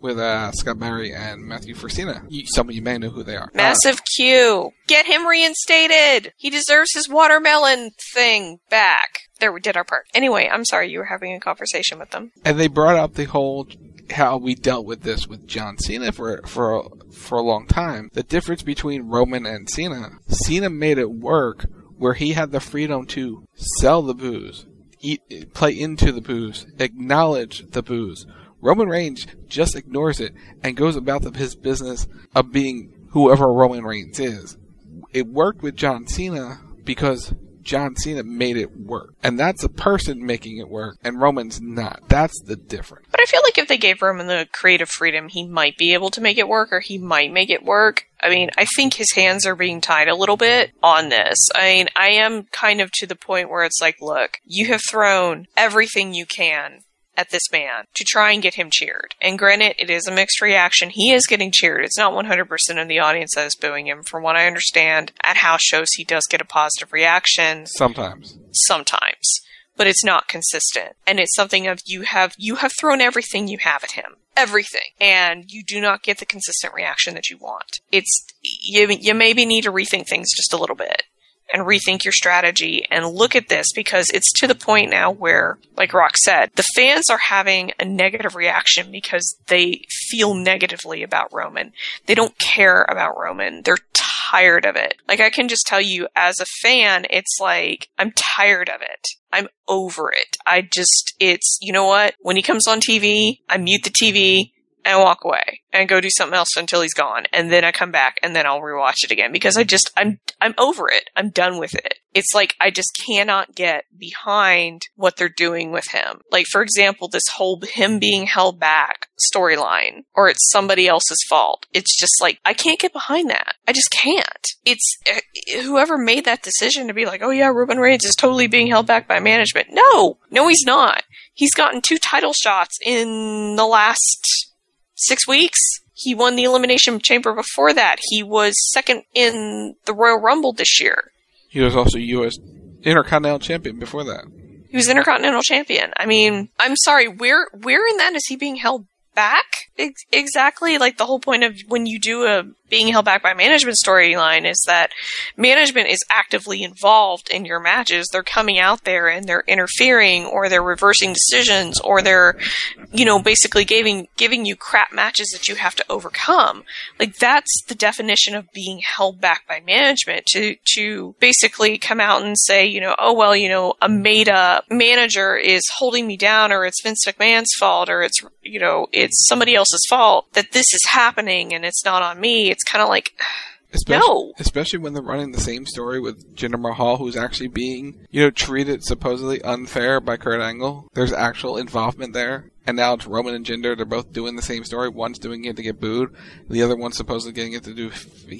with uh, Scott Barry and Matthew Frisina. You, some of you may know who they are. Massive uh, Q. Get him reinstated. He deserves his watermelon thing back. There, we did our part. Anyway, I'm sorry, you were having a conversation with them. And they brought up the whole how we dealt with this with John Cena for for for a long time. The difference between Roman and Cena. Cena made it work where he had the freedom to sell the booze, eat, play into the booze, acknowledge the booze. Roman Reigns just ignores it and goes about the, his business of being whoever Roman Reigns is. It worked with John Cena because John Cena made it work. And that's a person making it work, and Roman's not. That's the difference. But I feel like if they gave Roman the creative freedom, he might be able to make it work, or he might make it work. I mean, I think his hands are being tied a little bit on this. I mean, I am kind of to the point where it's like, look, you have thrown everything you can at this man to try and get him cheered. And granted, it is a mixed reaction. He is getting cheered. It's not one hundred percent of the audience that is booing him. From what I understand, at house shows, he does get a positive reaction. Sometimes. Sometimes. But it's not consistent. And it's something of you have, you have thrown everything you have at him. Everything. And you do not get the consistent reaction that you want. It's, you, you maybe need to rethink things just a little bit. And rethink your strategy and look at this, because it's to the point now where, like Rock said, the fans are having a negative reaction because they feel negatively about Roman. They don't care about Roman. They're tired of it. Like, I can just tell you as a fan, it's like, I'm tired of it. I'm over it. I just, it's, you know what? When he comes on T V, I mute the T V and walk away and go do something else until he's gone. And then I come back and then I'll rewatch it again because I just, I'm, I'm over it. I'm done with it. It's like, I just cannot get behind what they're doing with him. Like, for example, this whole him being held back storyline, or it's somebody else's fault. It's just like, I can't get behind that. I just can't. It's uh, whoever made that decision to be like, oh yeah, Roman Reigns is totally being held back by management. No, no, he's not. He's gotten two title shots in the last Six weeks. He won the Elimination Chamber before that. He was second in the Royal Rumble this year. He was also U S Intercontinental Champion before that. He was Intercontinental Champion. I mean, I'm sorry, where where in that is he being held back? Ex- exactly. Like, the whole point of when you do a being held back by management storyline is that management is actively involved in your matches. They're coming out there and they're interfering, or they're reversing decisions, or they're, you know, basically giving giving you crap matches that you have to overcome. Like, that's the definition of being held back by management, to to basically come out and say, you know, oh well, you know, a made up manager is holding me down, or it's Vince McMahon's fault, or it's, you know, it's somebody else's fault that this is happening and it's not on me. It's kind of like, especially, no. Especially when they're running the same story with Jinder Mahal, who's actually being, you know, treated supposedly unfair by Kurt Angle. There's actual involvement there. And now it's Roman and Jinder. They're both doing the same story. One's doing it to get booed. The other one's supposedly getting it to do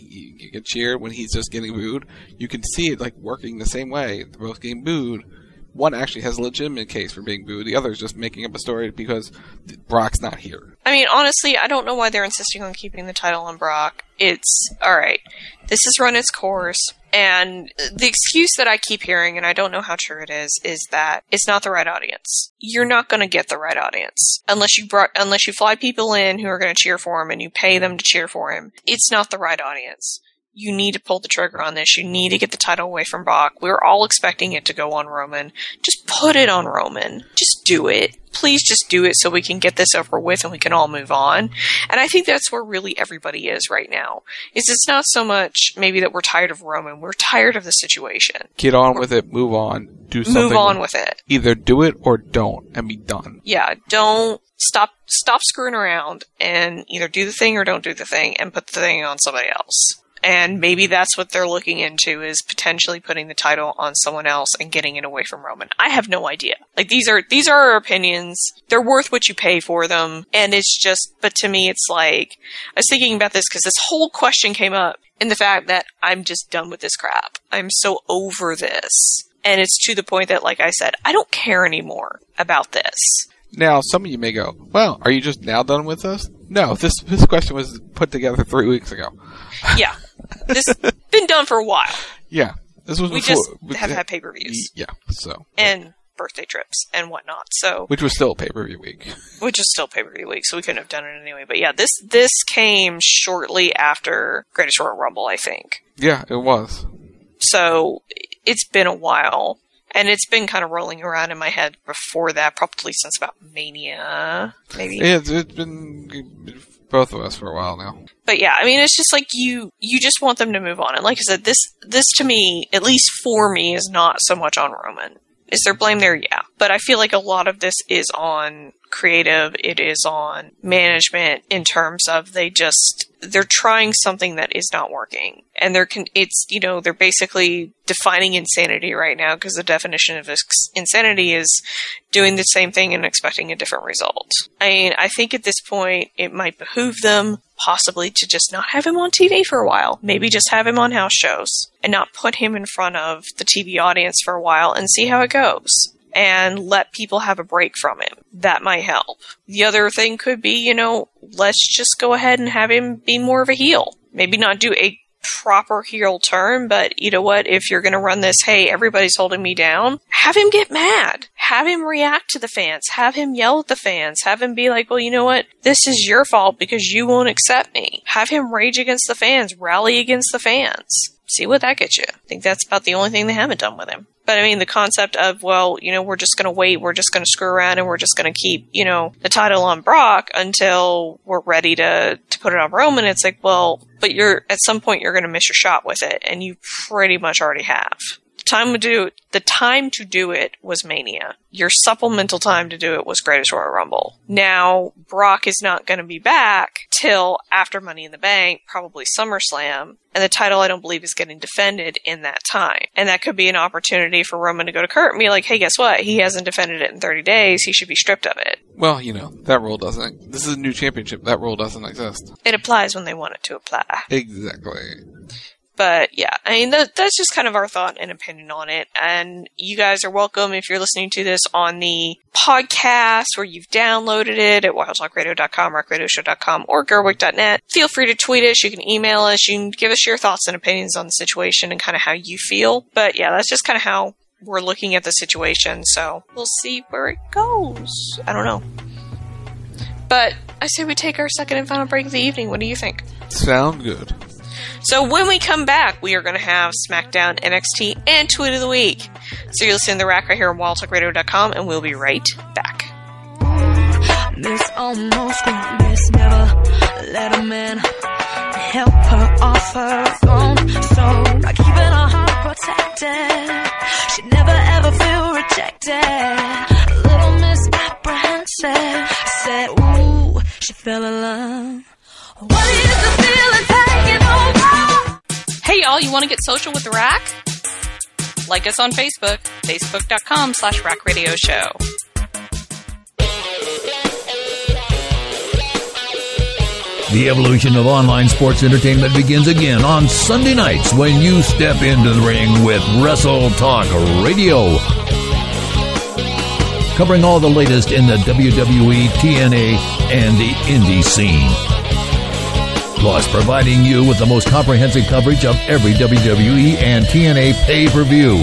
get cheered when he's just getting booed. You can see it like working the same way. They're both getting booed. One actually has a legitimate case for being booed. The other is just making up a story because Brock's not here. I mean, honestly, I don't know why they're insisting on keeping the title on Brock. It's, alright, this has run its course, and the excuse that I keep hearing, and I don't know how true it is, is that it's not the right audience. You're not going to get the right audience unless you brought, unless you fly people in who are going to cheer for him and you pay them to cheer for him. It's not the right audience. You need to pull the trigger on this. You need to get the title away from Brock. We're all expecting it to go on Roman. Just put it on Roman. Just do it. Please just do it so we can get this over with and we can all move on. And I think that's where really everybody is right now. Is it's not so much maybe that we're tired of Roman. We're tired of the situation. Get on with it. Move on. Do something. Move on with it. Either do it or don't and be done. Yeah, don't stop stop screwing around and either do the thing or don't do the thing and put the thing on somebody else. And maybe that's what they're looking into, is potentially putting the title on someone else and getting it away from Roman. I have no idea. Like, these are, these are our opinions. They're worth what you pay for them. And it's just, but to me, it's like, I was thinking about this because this whole question came up in the fact that I'm just done with this crap. I'm so over this. And it's to the point that, like I said, I don't care anymore about this. Now, some of you may go, well, are you just now done with us? No, this this question was put together three weeks ago. Yeah. This has been done for a while. Yeah. This was we before, just have had pay-per-views. Yeah, so. And birthday trips and whatnot. So, which was still pay-per-view week. Which is still pay-per-view week, so we couldn't have done it anyway. But yeah, this this came shortly after Greatest Royal Rumble, I think. Yeah, it was. So it's been a while, and it's been kind of rolling around in my head before that, probably since about Mania, maybe. Yeah, it's, it's been both of us for a while now. But yeah, I mean, it's just like you you just want them to move on. And like I said, this this to me, at least for me, is not so much on Roman. Is there blame there? Yeah. But I feel like a lot of this is on creative. It is on management in terms of they just, they're trying something that is not working. And they're, con- it's, you know, they're basically defining insanity right now because the definition of insanity is doing the same thing and expecting a different result. I mean, I think at this point it might behoove them possibly to just not have him on T V for a while. Maybe just have him on house shows and not put him in front of the T V audience for a while and see how it goes. And let people have a break from him. That might help. The other thing could be, you know, let's just go ahead and have him be more of a heel. Maybe not do a proper heel turn, but you know what? If you're going to run this, hey, everybody's holding me down, have him get mad. Have him react to the fans. Have him yell at the fans. Have him be like, well, you know what? This is your fault because you won't accept me. Have him rage against the fans. Rally against the fans. See what that gets you. I think that's about the only thing they haven't done with him. But I mean, the concept of, well, you know, we're just going to wait, we're just going to screw around, and we're just going to keep, you know, the title on Brock until we're ready to, to put it on Roman. It's like, well, but you're, at some point you're going to miss your shot with it, and you pretty much already have. The time to do, the time to do it was Mania. Your supplemental time to do it was Greatest Royal Rumble. Now, Brock is not going to be back till after Money in the Bank, probably SummerSlam, and the title I don't believe is getting defended in that time. And that could be an opportunity for Roman to go to Kurt and be like, hey, guess what? He hasn't defended it in thirty days. He should be stripped of it. Well, you know, that rule doesn't, this is a new championship. That rule doesn't exist. It applies when they want it to apply. Exactly. But yeah, I mean, that, that's just kind of our thought and opinion on it. And you guys are welcome if you're listening to this on the podcast or you've downloaded it at wild talk radio dot com, rock radio show dot com, or gerwick dot net. Feel free to tweet us. You can email us. You can give us your thoughts and opinions on the situation and kind of how you feel. But yeah, that's just kind of how we're looking at the situation. So we'll see where it goes. I don't know. But I say we take our second and final break of the evening. What do you think? Sound good. So when we come back, we are going to have SmackDown, N X T, and Tweet of the Week. So you're listening to The Rack right here on wild talk radio dot com, and we'll be right back. Miss almost miss never let a man help her off her own soul. By keeping her heart protected, she'd never ever feel rejected. Little Miss Apprehensive said, ooh, she fell in love. What is the feeling taking over? Hey y'all, you want to get social with The Rack? Like us on Facebook, facebook dot com slash rack radio show. The evolution of online sports entertainment begins again on Sunday nights when you step into the ring with Wrestle Talk Radio. Covering all the latest in the W W E, T N A, and the indie scene. Plus, providing you with the most comprehensive coverage of every W W E and T N A pay-per-view.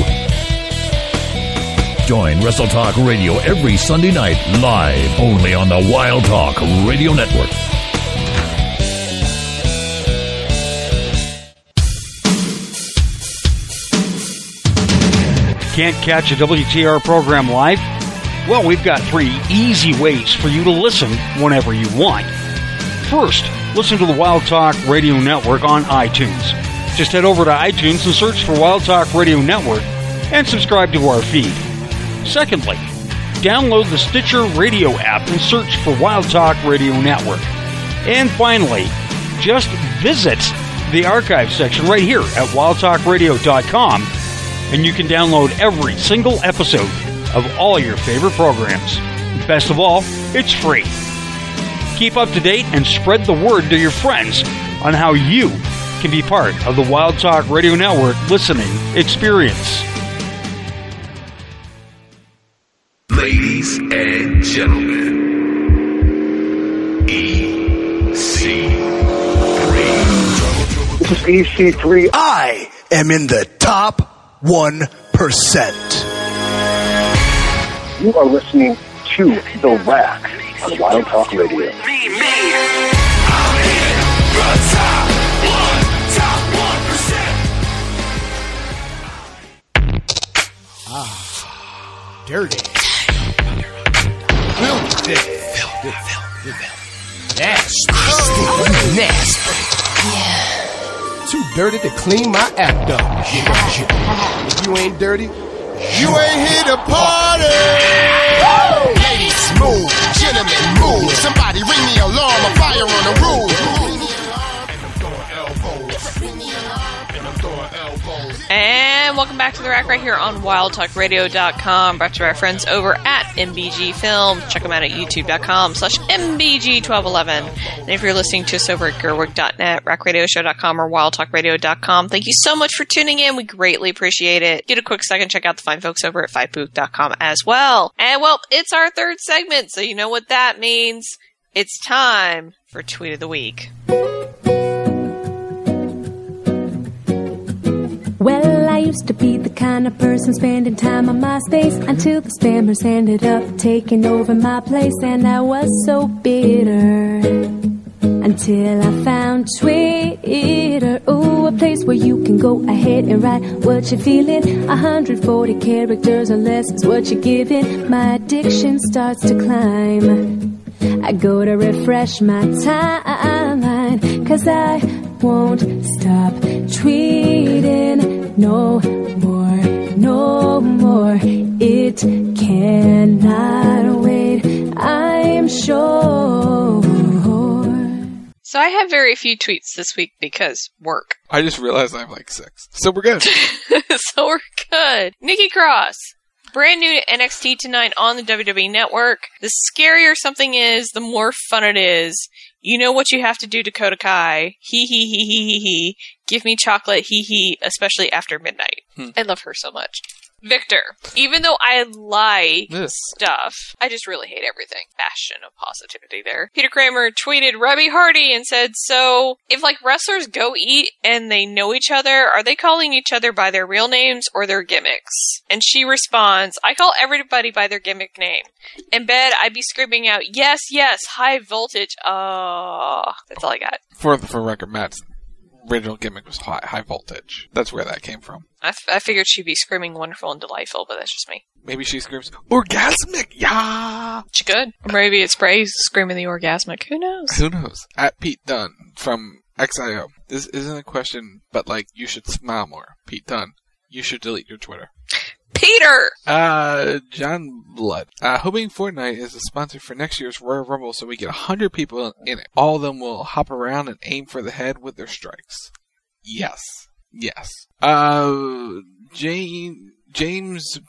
Join Wrestle Talk Radio every Sunday night, live only on the Wild Talk Radio Network. Can't catch a W T R program live? Well, we've got three easy ways for you to listen whenever you want. First, listen to the Wild Talk Radio Network on iTunes. Just head over to iTunes and search for Wild Talk Radio Network and subscribe to our feed. Secondly, download the Stitcher Radio app and search for Wild Talk Radio Network. And finally, just visit the archive section right here at wild talk radio dot com and you can download every single episode of all your favorite programs. Best of all, it's free. Keep up to date and spread the word to your friends on how you can be part of the Wild Talk Radio Network listening experience. Ladies and gentlemen, E C three. This is E C three. I am in the top one percent. You are listening to The Rack on Wild Talk Radio. Ah, dirty. Filthy. Filthy. Filthy. Nasty. Nasty. Yeah. Too dirty to clean my act up. If you ain't dirty, you ain't here to party. Ladies, move. Gentlemen, move. Somebody ring the alarm. A fire on the roof. And welcome back to The Rack right here on wild talk radio dot com, brought to our friends over at M B G Films. Check them out at youtube dot com slash M B G twelve eleven. And if you're listening to us over at gerwig dot net, rack radio show dot com, or wild talk radio dot com, thank you so much for tuning in. We greatly appreciate it. Get a quick second, check out the fine folks over at five book dot com as well. And well, it's our third segment, so you know what that means. It's time for Tweet of the Week. Well, I used to be the kind of person spending time on MySpace until the spammers ended up taking over my place, and I was so bitter until I found Twitter. Ooh, a place where you can go ahead and write what you're feeling. one hundred forty characters or less is what you're giving. My addiction starts to climb. I go to refresh my timeline, 'cause I won't stop tweeting no more, no more. It cannot wait, I'm sure. So I have very few tweets this week because work. I just realized I have like six. So we're good. So we're good. Nikki Cross. Brand new to N X T tonight on the W W E Network. The scarier something is, the more fun it is. You know what you have to do, Dakota Kai. Hee hee hee hee hee hee. Give me chocolate, hee hee, especially after midnight. Hmm. I love her so much. Victor, even though I like yeah. stuff, I just really hate everything. Bastion of positivity there. Peter Kramer tweeted Rebby Hardy and said, so, if like wrestlers go eat and they know each other, are they calling each other by their real names or their gimmicks? And she responds, I call everybody by their gimmick name. In bed, I'd be screaming out, yes, yes, high voltage. Oh, that's all I got. For for record, Matt's original gimmick was high, high voltage. That's where that came from. I, f- I figured she'd be screaming wonderful and delightful, but that's just me. Maybe she screams orgasmic, yeah. She could. Or maybe it's Bray's screaming the orgasmic. Who knows? Who knows? At Pete Dunn from X I O. This isn't a question, but like, you should smile more. Pete Dunn, you should delete your Twitter. Peter! Uh, John Blood. Uh, hoping Fortnite is a sponsor for next year's Royal Rumble so we get one hundred people in it. All of them will hop around and aim for the head with their strikes. Yes. Yes. Uh, Jane, James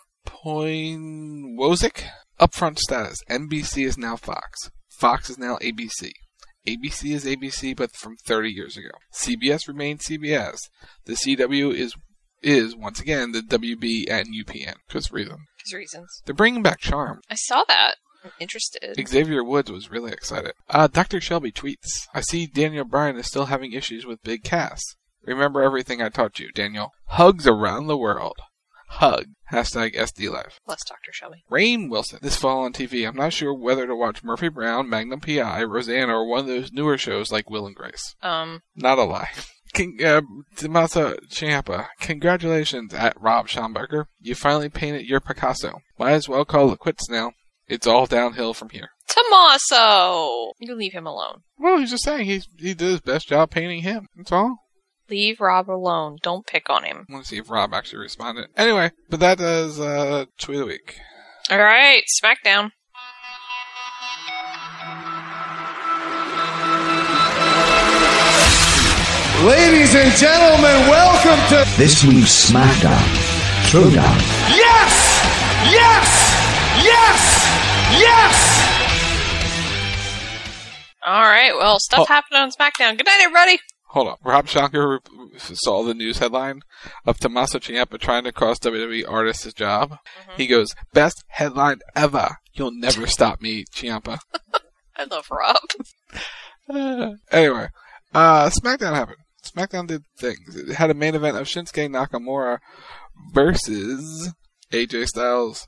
Poinwozik. Upfront status. N B C is now Fox. Fox is now A B C. A B C is A B C, but from thirty years ago. C B S remains C B S. The C W is is, once again, the W B and U P N. Because reason. Because reasons. They're bringing back Charm. I saw that. I'm interested. Xavier Woods was really excited. Uh, Doctor Shelby tweets, I see Daniel Bryan is still having issues with Big Cass. Remember everything I taught you, Daniel. Hugs around the world. Hug. Hashtag S D Life. Bless Doctor Shelby. Rainn Wilson. This fall on T V, I'm not sure whether to watch Murphy Brown, Magnum P I, Roseanne, or one of those newer shows like Will and Grace. Um. Not a lie. Con- uh, Tommaso Ciampa, congratulations at Rob Schomburger. You finally painted your Picasso. Might as well call it quits now. It's all downhill from here. Tommaso! You leave him alone. Well, he's just saying he he did his best job painting him. That's all. Leave Rob alone. Don't pick on him. I want to see if Rob actually responded. Anyway, but that does uh, Tweet of the Week. Alright, SmackDown. Ladies and gentlemen, welcome to this week's SmackDown Throwdown. Yes! Yes! Yes! Yes! Alright, well, stuff oh. happened on SmackDown. Good night, everybody! Hold on. Rob Schneider saw the news headline of Tommaso Ciampa trying to cost W W E artists his job. Mm-hmm. He goes, best headline ever. You'll never stop me, Ciampa. I love Rob. uh, anyway, uh, SmackDown happened. SmackDown did things. It had a main event of Shinsuke Nakamura versus A J Styles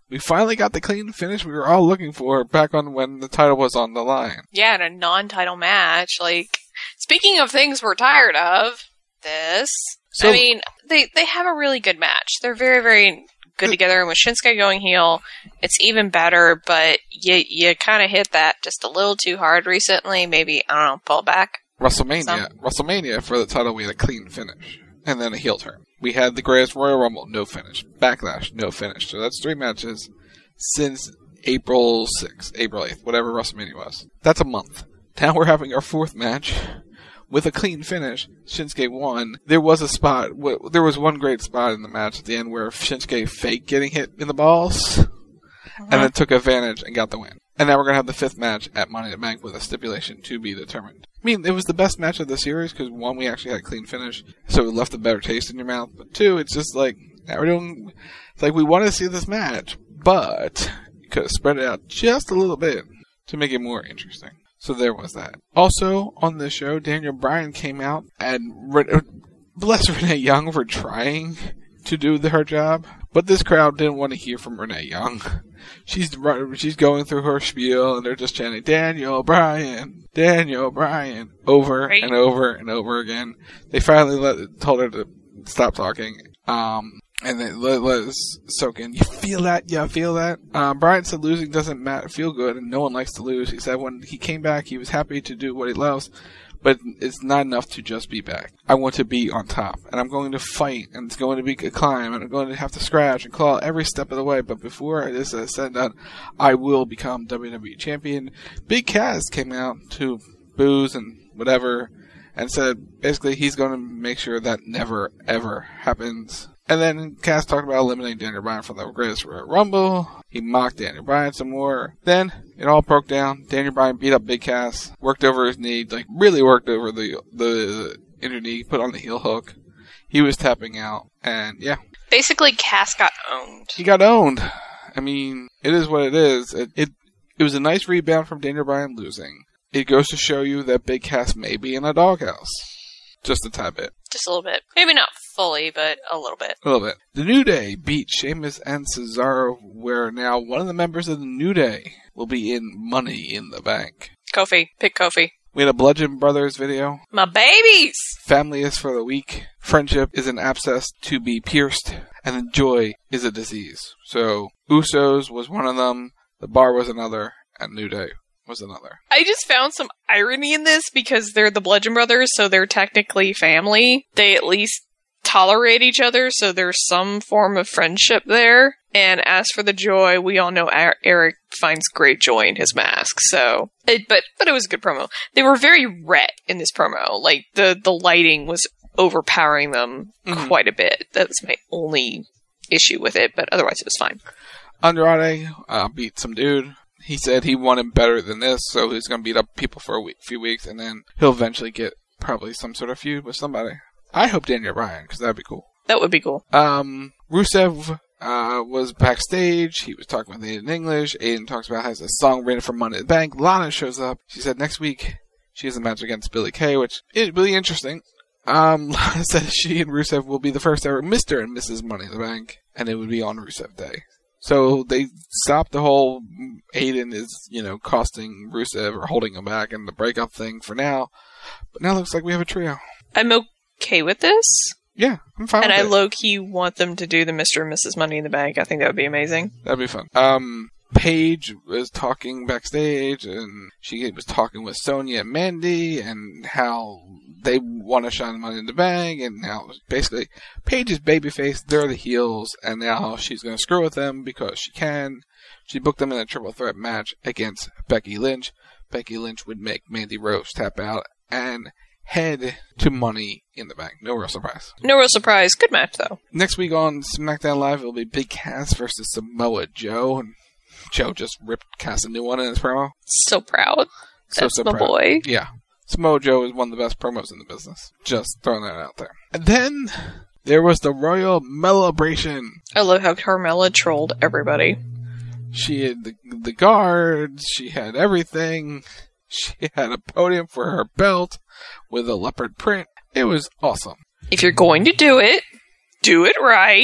We finally got the clean finish we were all looking for back on when the title was on the line. Yeah, in a non-title match. Like, speaking of things we're tired of, this. So, I mean, they, they have a really good match. They're very, very good together. And with Shinsuke going heel, it's even better, but you, you kind of hit that just a little too hard recently. Maybe, I don't know, pull it back. WrestleMania. Some. WrestleMania for the title, we had a clean finish. And then a heel turn. We had the Greatest Royal Rumble, no finish. Backlash, no finish. So that's three matches since April sixth, April eighth, whatever WrestleMania was. That's a month. Now we're having our fourth match with a clean finish. Shinsuke won. There was a spot, there was one great spot in the match at the end where Shinsuke faked getting hit in the balls uh-huh. and then took advantage and got the win. And now we're going to have the fifth match at Money in the Bank with a stipulation to be determined. I mean, it was the best match of the series because, one, we actually had a clean finish, so it left a better taste in your mouth. But, two, it's just like, now we're doing, it's like we want to see this match, but you could have spread it out just a little bit to make it more interesting. So there was that. Also, on this show, Daniel Bryan came out and, re- bless Renee Young for trying to do the, her job, but this crowd didn't want to hear from Renee Young. She's she's going through her spiel, and they're just chanting, Daniel Bryan, Daniel Bryan, over right. and over and over again. They finally let, told her to stop talking, um, and then let, let us soak in. You feel that? Yeah, feel that? Um, Bryan said losing doesn't matter, feel good, and no one likes to lose. He said when he came back, he was happy to do what he loves, but it's not enough to just be back. I want to be on top, and I'm going to fight, and it's going to be a climb, and I'm going to have to scratch and claw every step of the way, but before this is said and done, I will become W W E Champion. Big Cass came out to booze and whatever, and said basically he's going to make sure that never, ever happens. And then Cass talked about eliminating Daniel Bryan from the Greatest Royal Rumble. He mocked Daniel Bryan some more. Then it all broke down. Daniel Bryan beat up Big Cass, worked over his knee, like really worked over the the inner knee, put on the heel hook. He was tapping out, and yeah. Basically, Cass got owned. He got owned. I mean, it is what it is. It it, it was a nice rebound from Daniel Bryan losing. It goes to show you that Big Cass may be in a doghouse. Just a tad bit. Just a little bit. Maybe not fully, but a little bit. A little bit. The New Day beat Sheamus and Cesaro, where now one of the members of the New Day will be in Money in the Bank. Kofi. Pick Kofi. We had a Bludgeon Brothers video. My babies! Family is for the weak. Friendship is an abscess to be pierced. And then joy is a disease. So, Usos was one of them, The Bar was another, and New Day was another. I just found some irony in this because they're the Bludgeon Brothers, so they're technically family. They at least tolerate each other, so there's some form of friendship there. And as for the joy, we all know Eric finds great joy in his mask. So, it, but but it was a good promo. They were very red in this promo. Like the the lighting was overpowering them mm-hmm. quite a bit. That was my only issue with it, but otherwise it was fine. Andrade uh, beat some dude. He said he wanted better than this, so he's going to beat up people for a week, few weeks, and then he'll eventually get probably some sort of feud with somebody. I hope Daniel Bryan, because that'd be cool. That would be cool. Um, Rusev uh, was backstage. He was talking with Aiden English. Aiden talks about how has a song written for Money in the Bank. Lana shows up. She said next week she has a match against Billie Kay, which is really interesting. Um, Lana said she and Rusev will be the first ever Mister and Missus Money in the Bank, and it would be on Rusev Day. So they stopped the whole Aiden is, you know, costing Rusev or holding him back and the breakup thing for now. But now it looks like we have a trio. I'm okay with this. Yeah, I'm fine and with I it. low-key want them to do the Mister and Missus Money in the Bank. I think that would be amazing. That'd be fun. Um, Paige was talking backstage, and she was talking with Sonya and Mandy, and how they want to shine Money in the Bank, and now basically Paige is babyface, they're the heels, and now she's going to screw with them because she can. She booked them in a triple threat match against Becky Lynch. Becky Lynch would make Mandy Rose tap out and head to Money in the Bank. No real surprise. No real surprise. Good match, though. Next week on SmackDown Live, it'll be Big Cass versus Samoa Joe, and Joe just ripped Cass a new one in his promo. So proud. So, That's so my proud. boy. Yeah. Samoa Joe is one of the best promos in the business. Just throwing that out there. And then there was the Royal Mellobration. I love how Carmella trolled everybody. She had the, the guards. She had everything. She had a podium for her belt with a leopard print. It was awesome. If you're going to do it, do it right.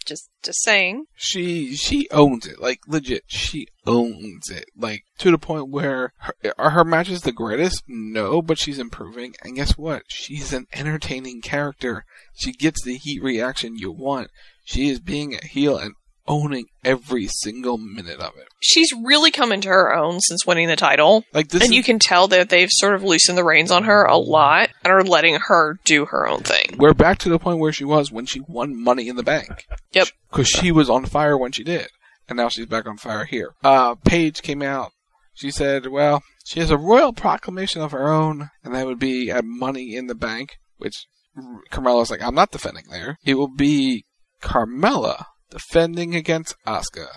Just, just saying. She she owns it, like legit. She owns it, like to the point where her, are her matches the greatest? No, but she's improving. And guess what? She's an entertaining character. She gets the heat reaction you want. She is being a heel and owning every single minute of it. She's really come into her own since winning the title. Like this and is, you can tell that they've sort of loosened the reins on her a lot and are letting her do her own thing. We're back to the point where she was when she won Money in the Bank. Yep. Because she was on fire when she did. And now she's back on fire here. Uh, Paige came out. She said, well, she has a royal proclamation of her own, and that would be at Money in the Bank, which Carmella's like, I'm not defending there. It will be Carmella defending against Asuka.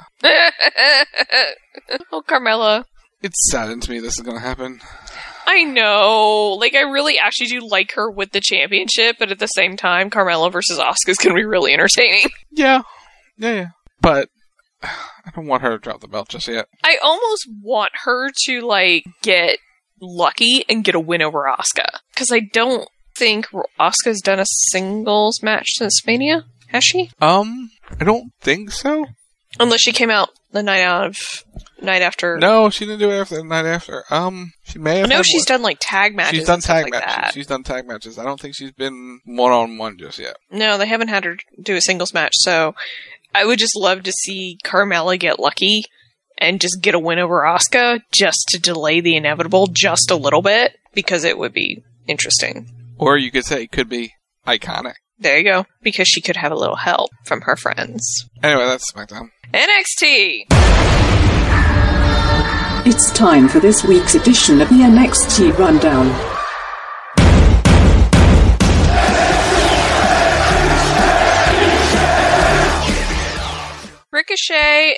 Oh, Carmella. It saddens me this is going to happen. I know. Like, I really actually do like her with the championship, but at the same time, Carmella versus Asuka is going to be really entertaining. Yeah. Yeah, yeah. But I don't want her to drop the belt just yet. I almost want her to, like, get lucky and get a win over Asuka. Because I don't think Asuka's done a singles match since Mania. Has she? Um, I don't think so. Unless she came out the night out of night after. No, she didn't do it after the night after. Um, she may have. No, she's one. done like tag matches. She's done tag like matches. That. She's done tag matches. I don't think she's been one on one just yet. No, they haven't had her do a singles match. So, I would just love to see Carmella get lucky and just get a win over Asuka, just to delay the inevitable just a little bit, because it would be interesting. Or you could say it could be iconic. There you go. Because she could have a little help from her friends. Anyway, that's SmackDown. N X T! It's time for this week's edition of the N X T Rundown. Ricochet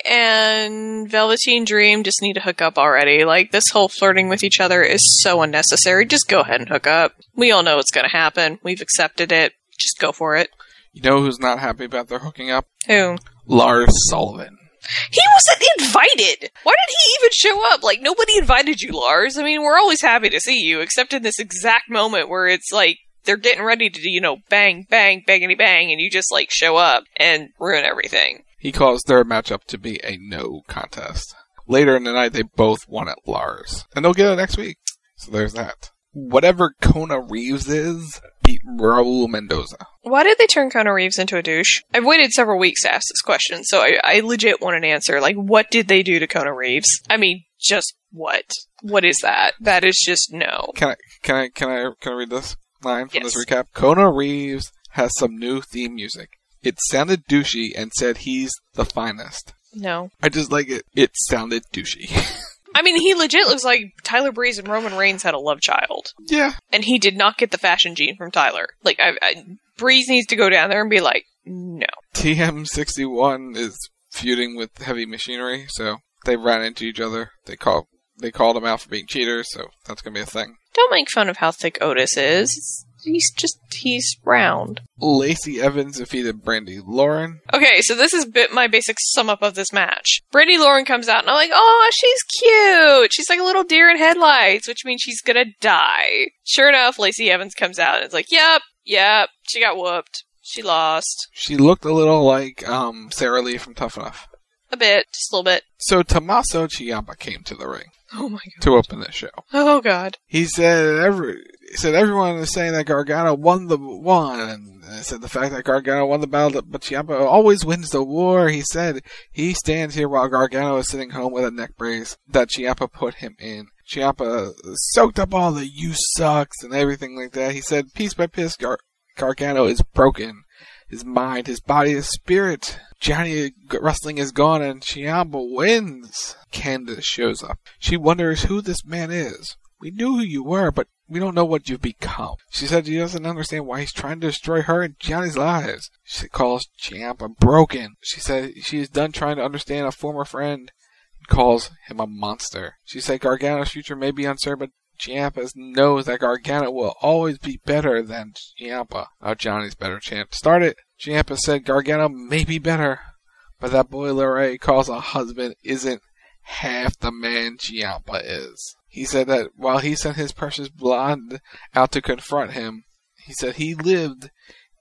and Velveteen Dream just need to hook up already. Like, this whole flirting with each other is so unnecessary. Just go ahead and hook up. We all know it's going to happen. We've accepted it. Just go for it. You know who's not happy about their hooking up? Who? Lars Sullivan. He wasn't invited! Why did he even show up? Like, nobody invited you, Lars. I mean, we're always happy to see you, except in this exact moment where it's like, they're getting ready to, you know, bang, bang, bangity bang, and you just, like, show up and ruin everything. He caused their matchup to be a no contest. Later in the night, they both won at Lars. And they'll get it next week. So there's that. Whatever Kona Reeves is, beat Raul Mendoza. Why did they turn Kona Reeves into a douche? I've waited several weeks to ask this question, so I, I legit want an answer. Like, what did they do to Kona Reeves? I mean, just what? What is that? That is just no. Can I, can I, can I, can I read this line from Yes. this recap? Kona Reeves has some new theme music. It sounded douchey and said he's the finest. No. I just like it. It sounded douchey. I mean, he legit looks like Tyler Breeze and Roman Reigns had a love child. Yeah. And he did not get the fashion gene from Tyler. Like, I, I, Breeze needs to go down there and be like, no. T M sixty-one is feuding with Heavy Machinery, so they ran into each other. They call they called him out for being cheaters, so that's gonna be a thing. Don't make fun of how thick Otis is. He's just, he's round. Lacey Evans defeated Brandy Lauren. Okay, so this is bit my basic sum up of this match. Brandy Lauren comes out and I'm like, oh, she's cute. She's like a little deer in headlights, which means she's gonna die. Sure enough, Lacey Evans comes out and it's like, yep, yep, she got whooped. She lost. She looked a little like um, Sarah Lee from Tough Enough. A bit, just a little bit. So Tommaso Ciampa came to the ring. Oh my god. To open this show. Oh god. He said every he said everyone is saying that Gargano won the one, and he said the fact that Gargano won the battle, but Ciampa always wins the war. He said he stands here while Gargano is sitting home with a neck brace that Ciampa put him in. Ciampa soaked up all the "you sucks" and everything like that. He said piece by piece Gar- Gargano is broken. His mind, his body, his spirit. Johnny Wrestling is gone and Ciampa wins. Candace shows up. She wonders who this man is. We knew who you were, but we don't know what you've become. She said she doesn't understand why he's trying to destroy her and Johnny's lives. She calls Ciampa broken. She said she is done trying to understand a former friend and calls him a monster. She said Gargano's future may be uncertain, but Ciampa knows that Gargano will always be better than Ciampa. Now Johnny's better chant started. Ciampa said Gargano may be better, but that boy Larray calls a husband isn't half the man Ciampa is. He said that while he sent his precious blonde out to confront him, he said he lived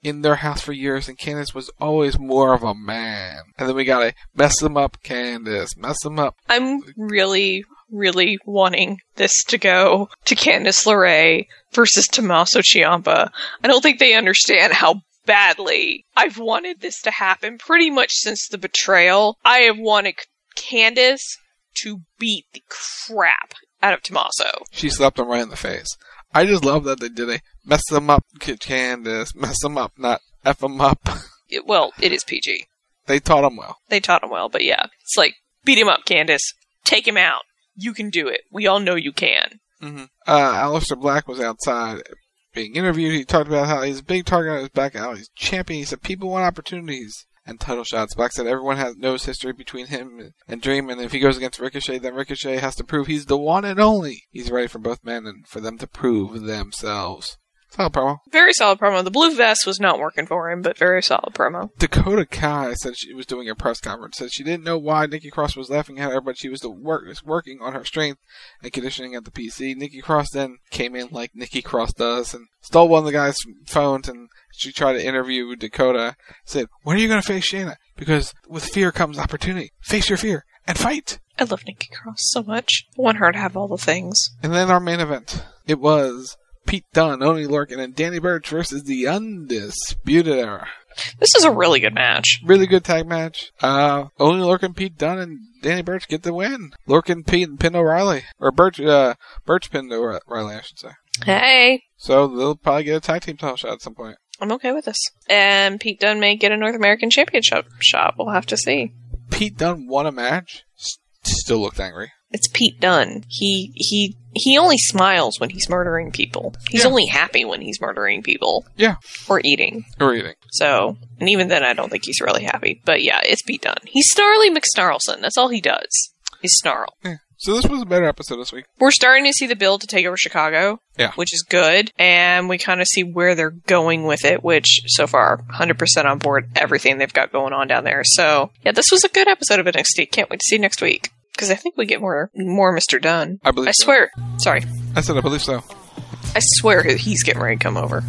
in their house for years, and Candice was always more of a man. And then we got a mess them up, Candice, mess them up. I'm really, really wanting this to go to Candice LeRae versus Tommaso Ciampa. I don't think they understand how badly I've wanted this to happen pretty much since the betrayal. I have wanted Candice to beat the crap out of Tommaso. She slapped him right in the face. I just love that they did a mess them up, Candice, mess them up, not F them up. It, well, it is P G. They taught him well. They taught him well, but yeah. It's like, beat him up, Candice. Take him out. You can do it. We all know you can. Mm-hmm. Uh, Aleister Black was outside being interviewed. He talked about how he's a big target on his back, how he's champion. He said people want opportunities and title shots. Black said everyone has knows history between him and Dream, and if he goes against Ricochet, then Ricochet has to prove he's the one and only. He's ready for both men and for them to prove themselves. Solid promo. Very solid promo. The blue vest was not working for him, but very solid promo. Dakota Kai said she was doing a press conference. Said she didn't know why Nikki Cross was laughing at her, but she was the work was working on her strength and conditioning at the P C. Nikki Cross then came in like Nikki Cross does and stole one of the guy's phones, and she tried to interview Dakota. Said, "When are you going to face Shayna? Because with fear comes opportunity. Face your fear and fight." I love Nikki Cross so much. I want her to have all the things. And then our main event. It was Pete Dunne, Oney Lorcan, and Danny Burch versus the Undisputed Era. This is a really good match. Really good tag match. Uh, Oney Lorcan, Pete Dunne, and Danny Burch get the win. Lorcan, Pete, and pinned O'Reilly. Or Burch, uh, Burch pinned O'Reilly, I should say. Hey. So they'll probably get a tag team title shot at some point. I'm okay with this. And Pete Dunne may get a North American Championship shot. We'll have to see. Pete Dunne won a match. Still looked angry. It's Pete Dunne. He he he only smiles when he's murdering people. He's yeah. only happy when he's murdering people. Yeah. Or eating. Or eating. So, and even then I don't think he's really happy. But yeah, it's Pete Dunne. He's Snarly McSnarlson. That's all he does. He's snarl. Yeah. So this was a better episode this week. We're starting to see the build to take over Chicago. Yeah. Which is good. And we kind of see where they're going with it, which so far, one hundred percent on board everything they've got going on down there. So, yeah, this was a good episode of N X T. Can't wait to see next week. Because I think we get more more Mister Dunne. I believe I so. swear. Sorry. I said I believe so. I swear he's getting ready to come over.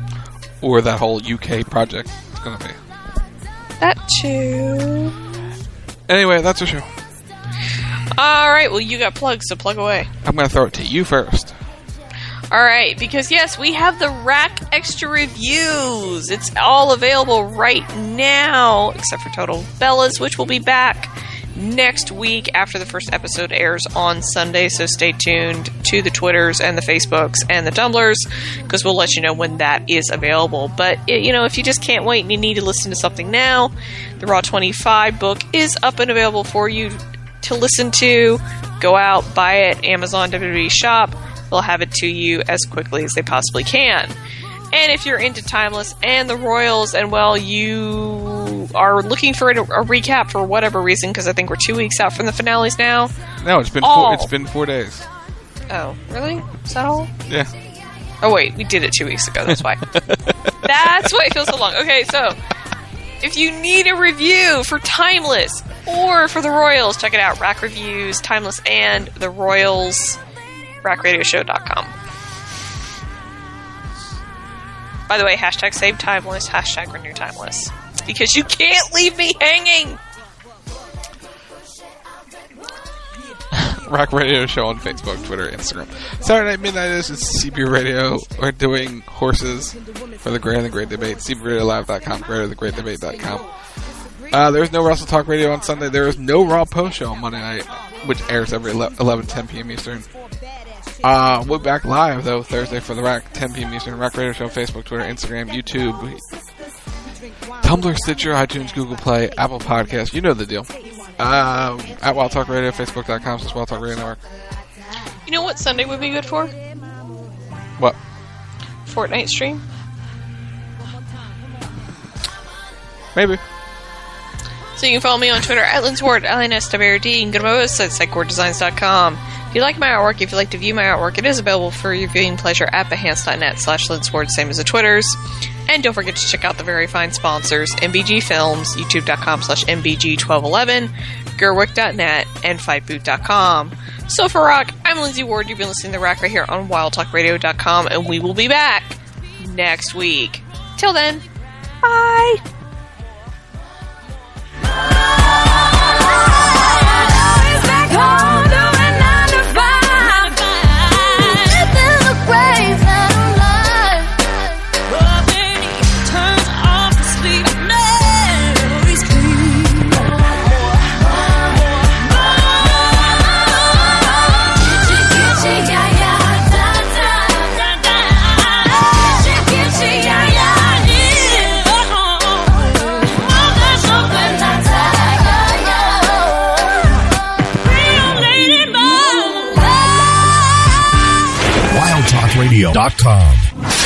Or that whole U K project is going to be. That too. Anyway, that's our show. Alright, well you got plugs, so plug away. I'm going to throw it to you first. Alright, because yes, we have the Rack Extra Reviews. It's all available right now, except for Total Bellas, which will be back next week after the first episode airs on Sunday, so stay tuned to the Twitters and the Facebooks and the Tumblrs, because we'll let you know when that is available. But, you know, if you just can't wait and you need to listen to something now, the Raw twenty-five book is up and available for you to listen to. Go out, buy it, Amazon, W W E Shop. They'll have it to you as quickly as they possibly can. And if you're into Timeless and the Royals, and well, you are looking for a, a recap for whatever reason, because I think we're two weeks out from the finales now. No, it's been all. four, it's been four days. Oh, really? Is that all? Yeah. Oh wait, we did it two weeks ago. That's why. That's why it feels so long. Okay, so if you need a review for Timeless or for the Royals, check it out. Rack Reviews, Timeless, and the Royals. rack radio show dot com. By the way, hashtag save timeless, hashtag renew timeless. Because you can't leave me hanging! Rack Radio Show on Facebook, Twitter, Instagram. Saturday night midnight is C B Radio. We're doing horses for the Greater Than Great Debate. C B radio live dot com, greater than great debate dot com. Uh, there's no Wrestle Talk Radio on Sunday. There is no Raw Post Show on Monday night, which airs every eleven, ten p.m. Eastern. Uh, we're back live, though, Thursday for the Rack, ten p.m. Eastern. Rack Radio Show, Facebook, Twitter, Instagram, YouTube, Tumblr, Stitcher, iTunes, Google Play, Apple Podcasts. You know the deal. Uh, at Wild Talk Radio, Facebook dot com slash Wild Talk Radio Network. You know what Sunday would be good for? What? Fortnite stream? Maybe. So you can follow me on Twitter at Linsward, L N S W R D. You can go to my website, psychord designs dot com. If you like my artwork, if you like to view my artwork, it is available for your viewing pleasure at behance dot net slash Linsward, same as the Twitters. And don't forget to check out the very fine sponsors, M B G Films, youtube dot com slash M B G twelve eleven, gerwick dot net, and fight boot dot com. So for Rock, I'm Lindsay Ward. You've been listening to Rock right here on wild talk radio dot com, and we will be back next week. Till then, Bye. wild talk radio dot com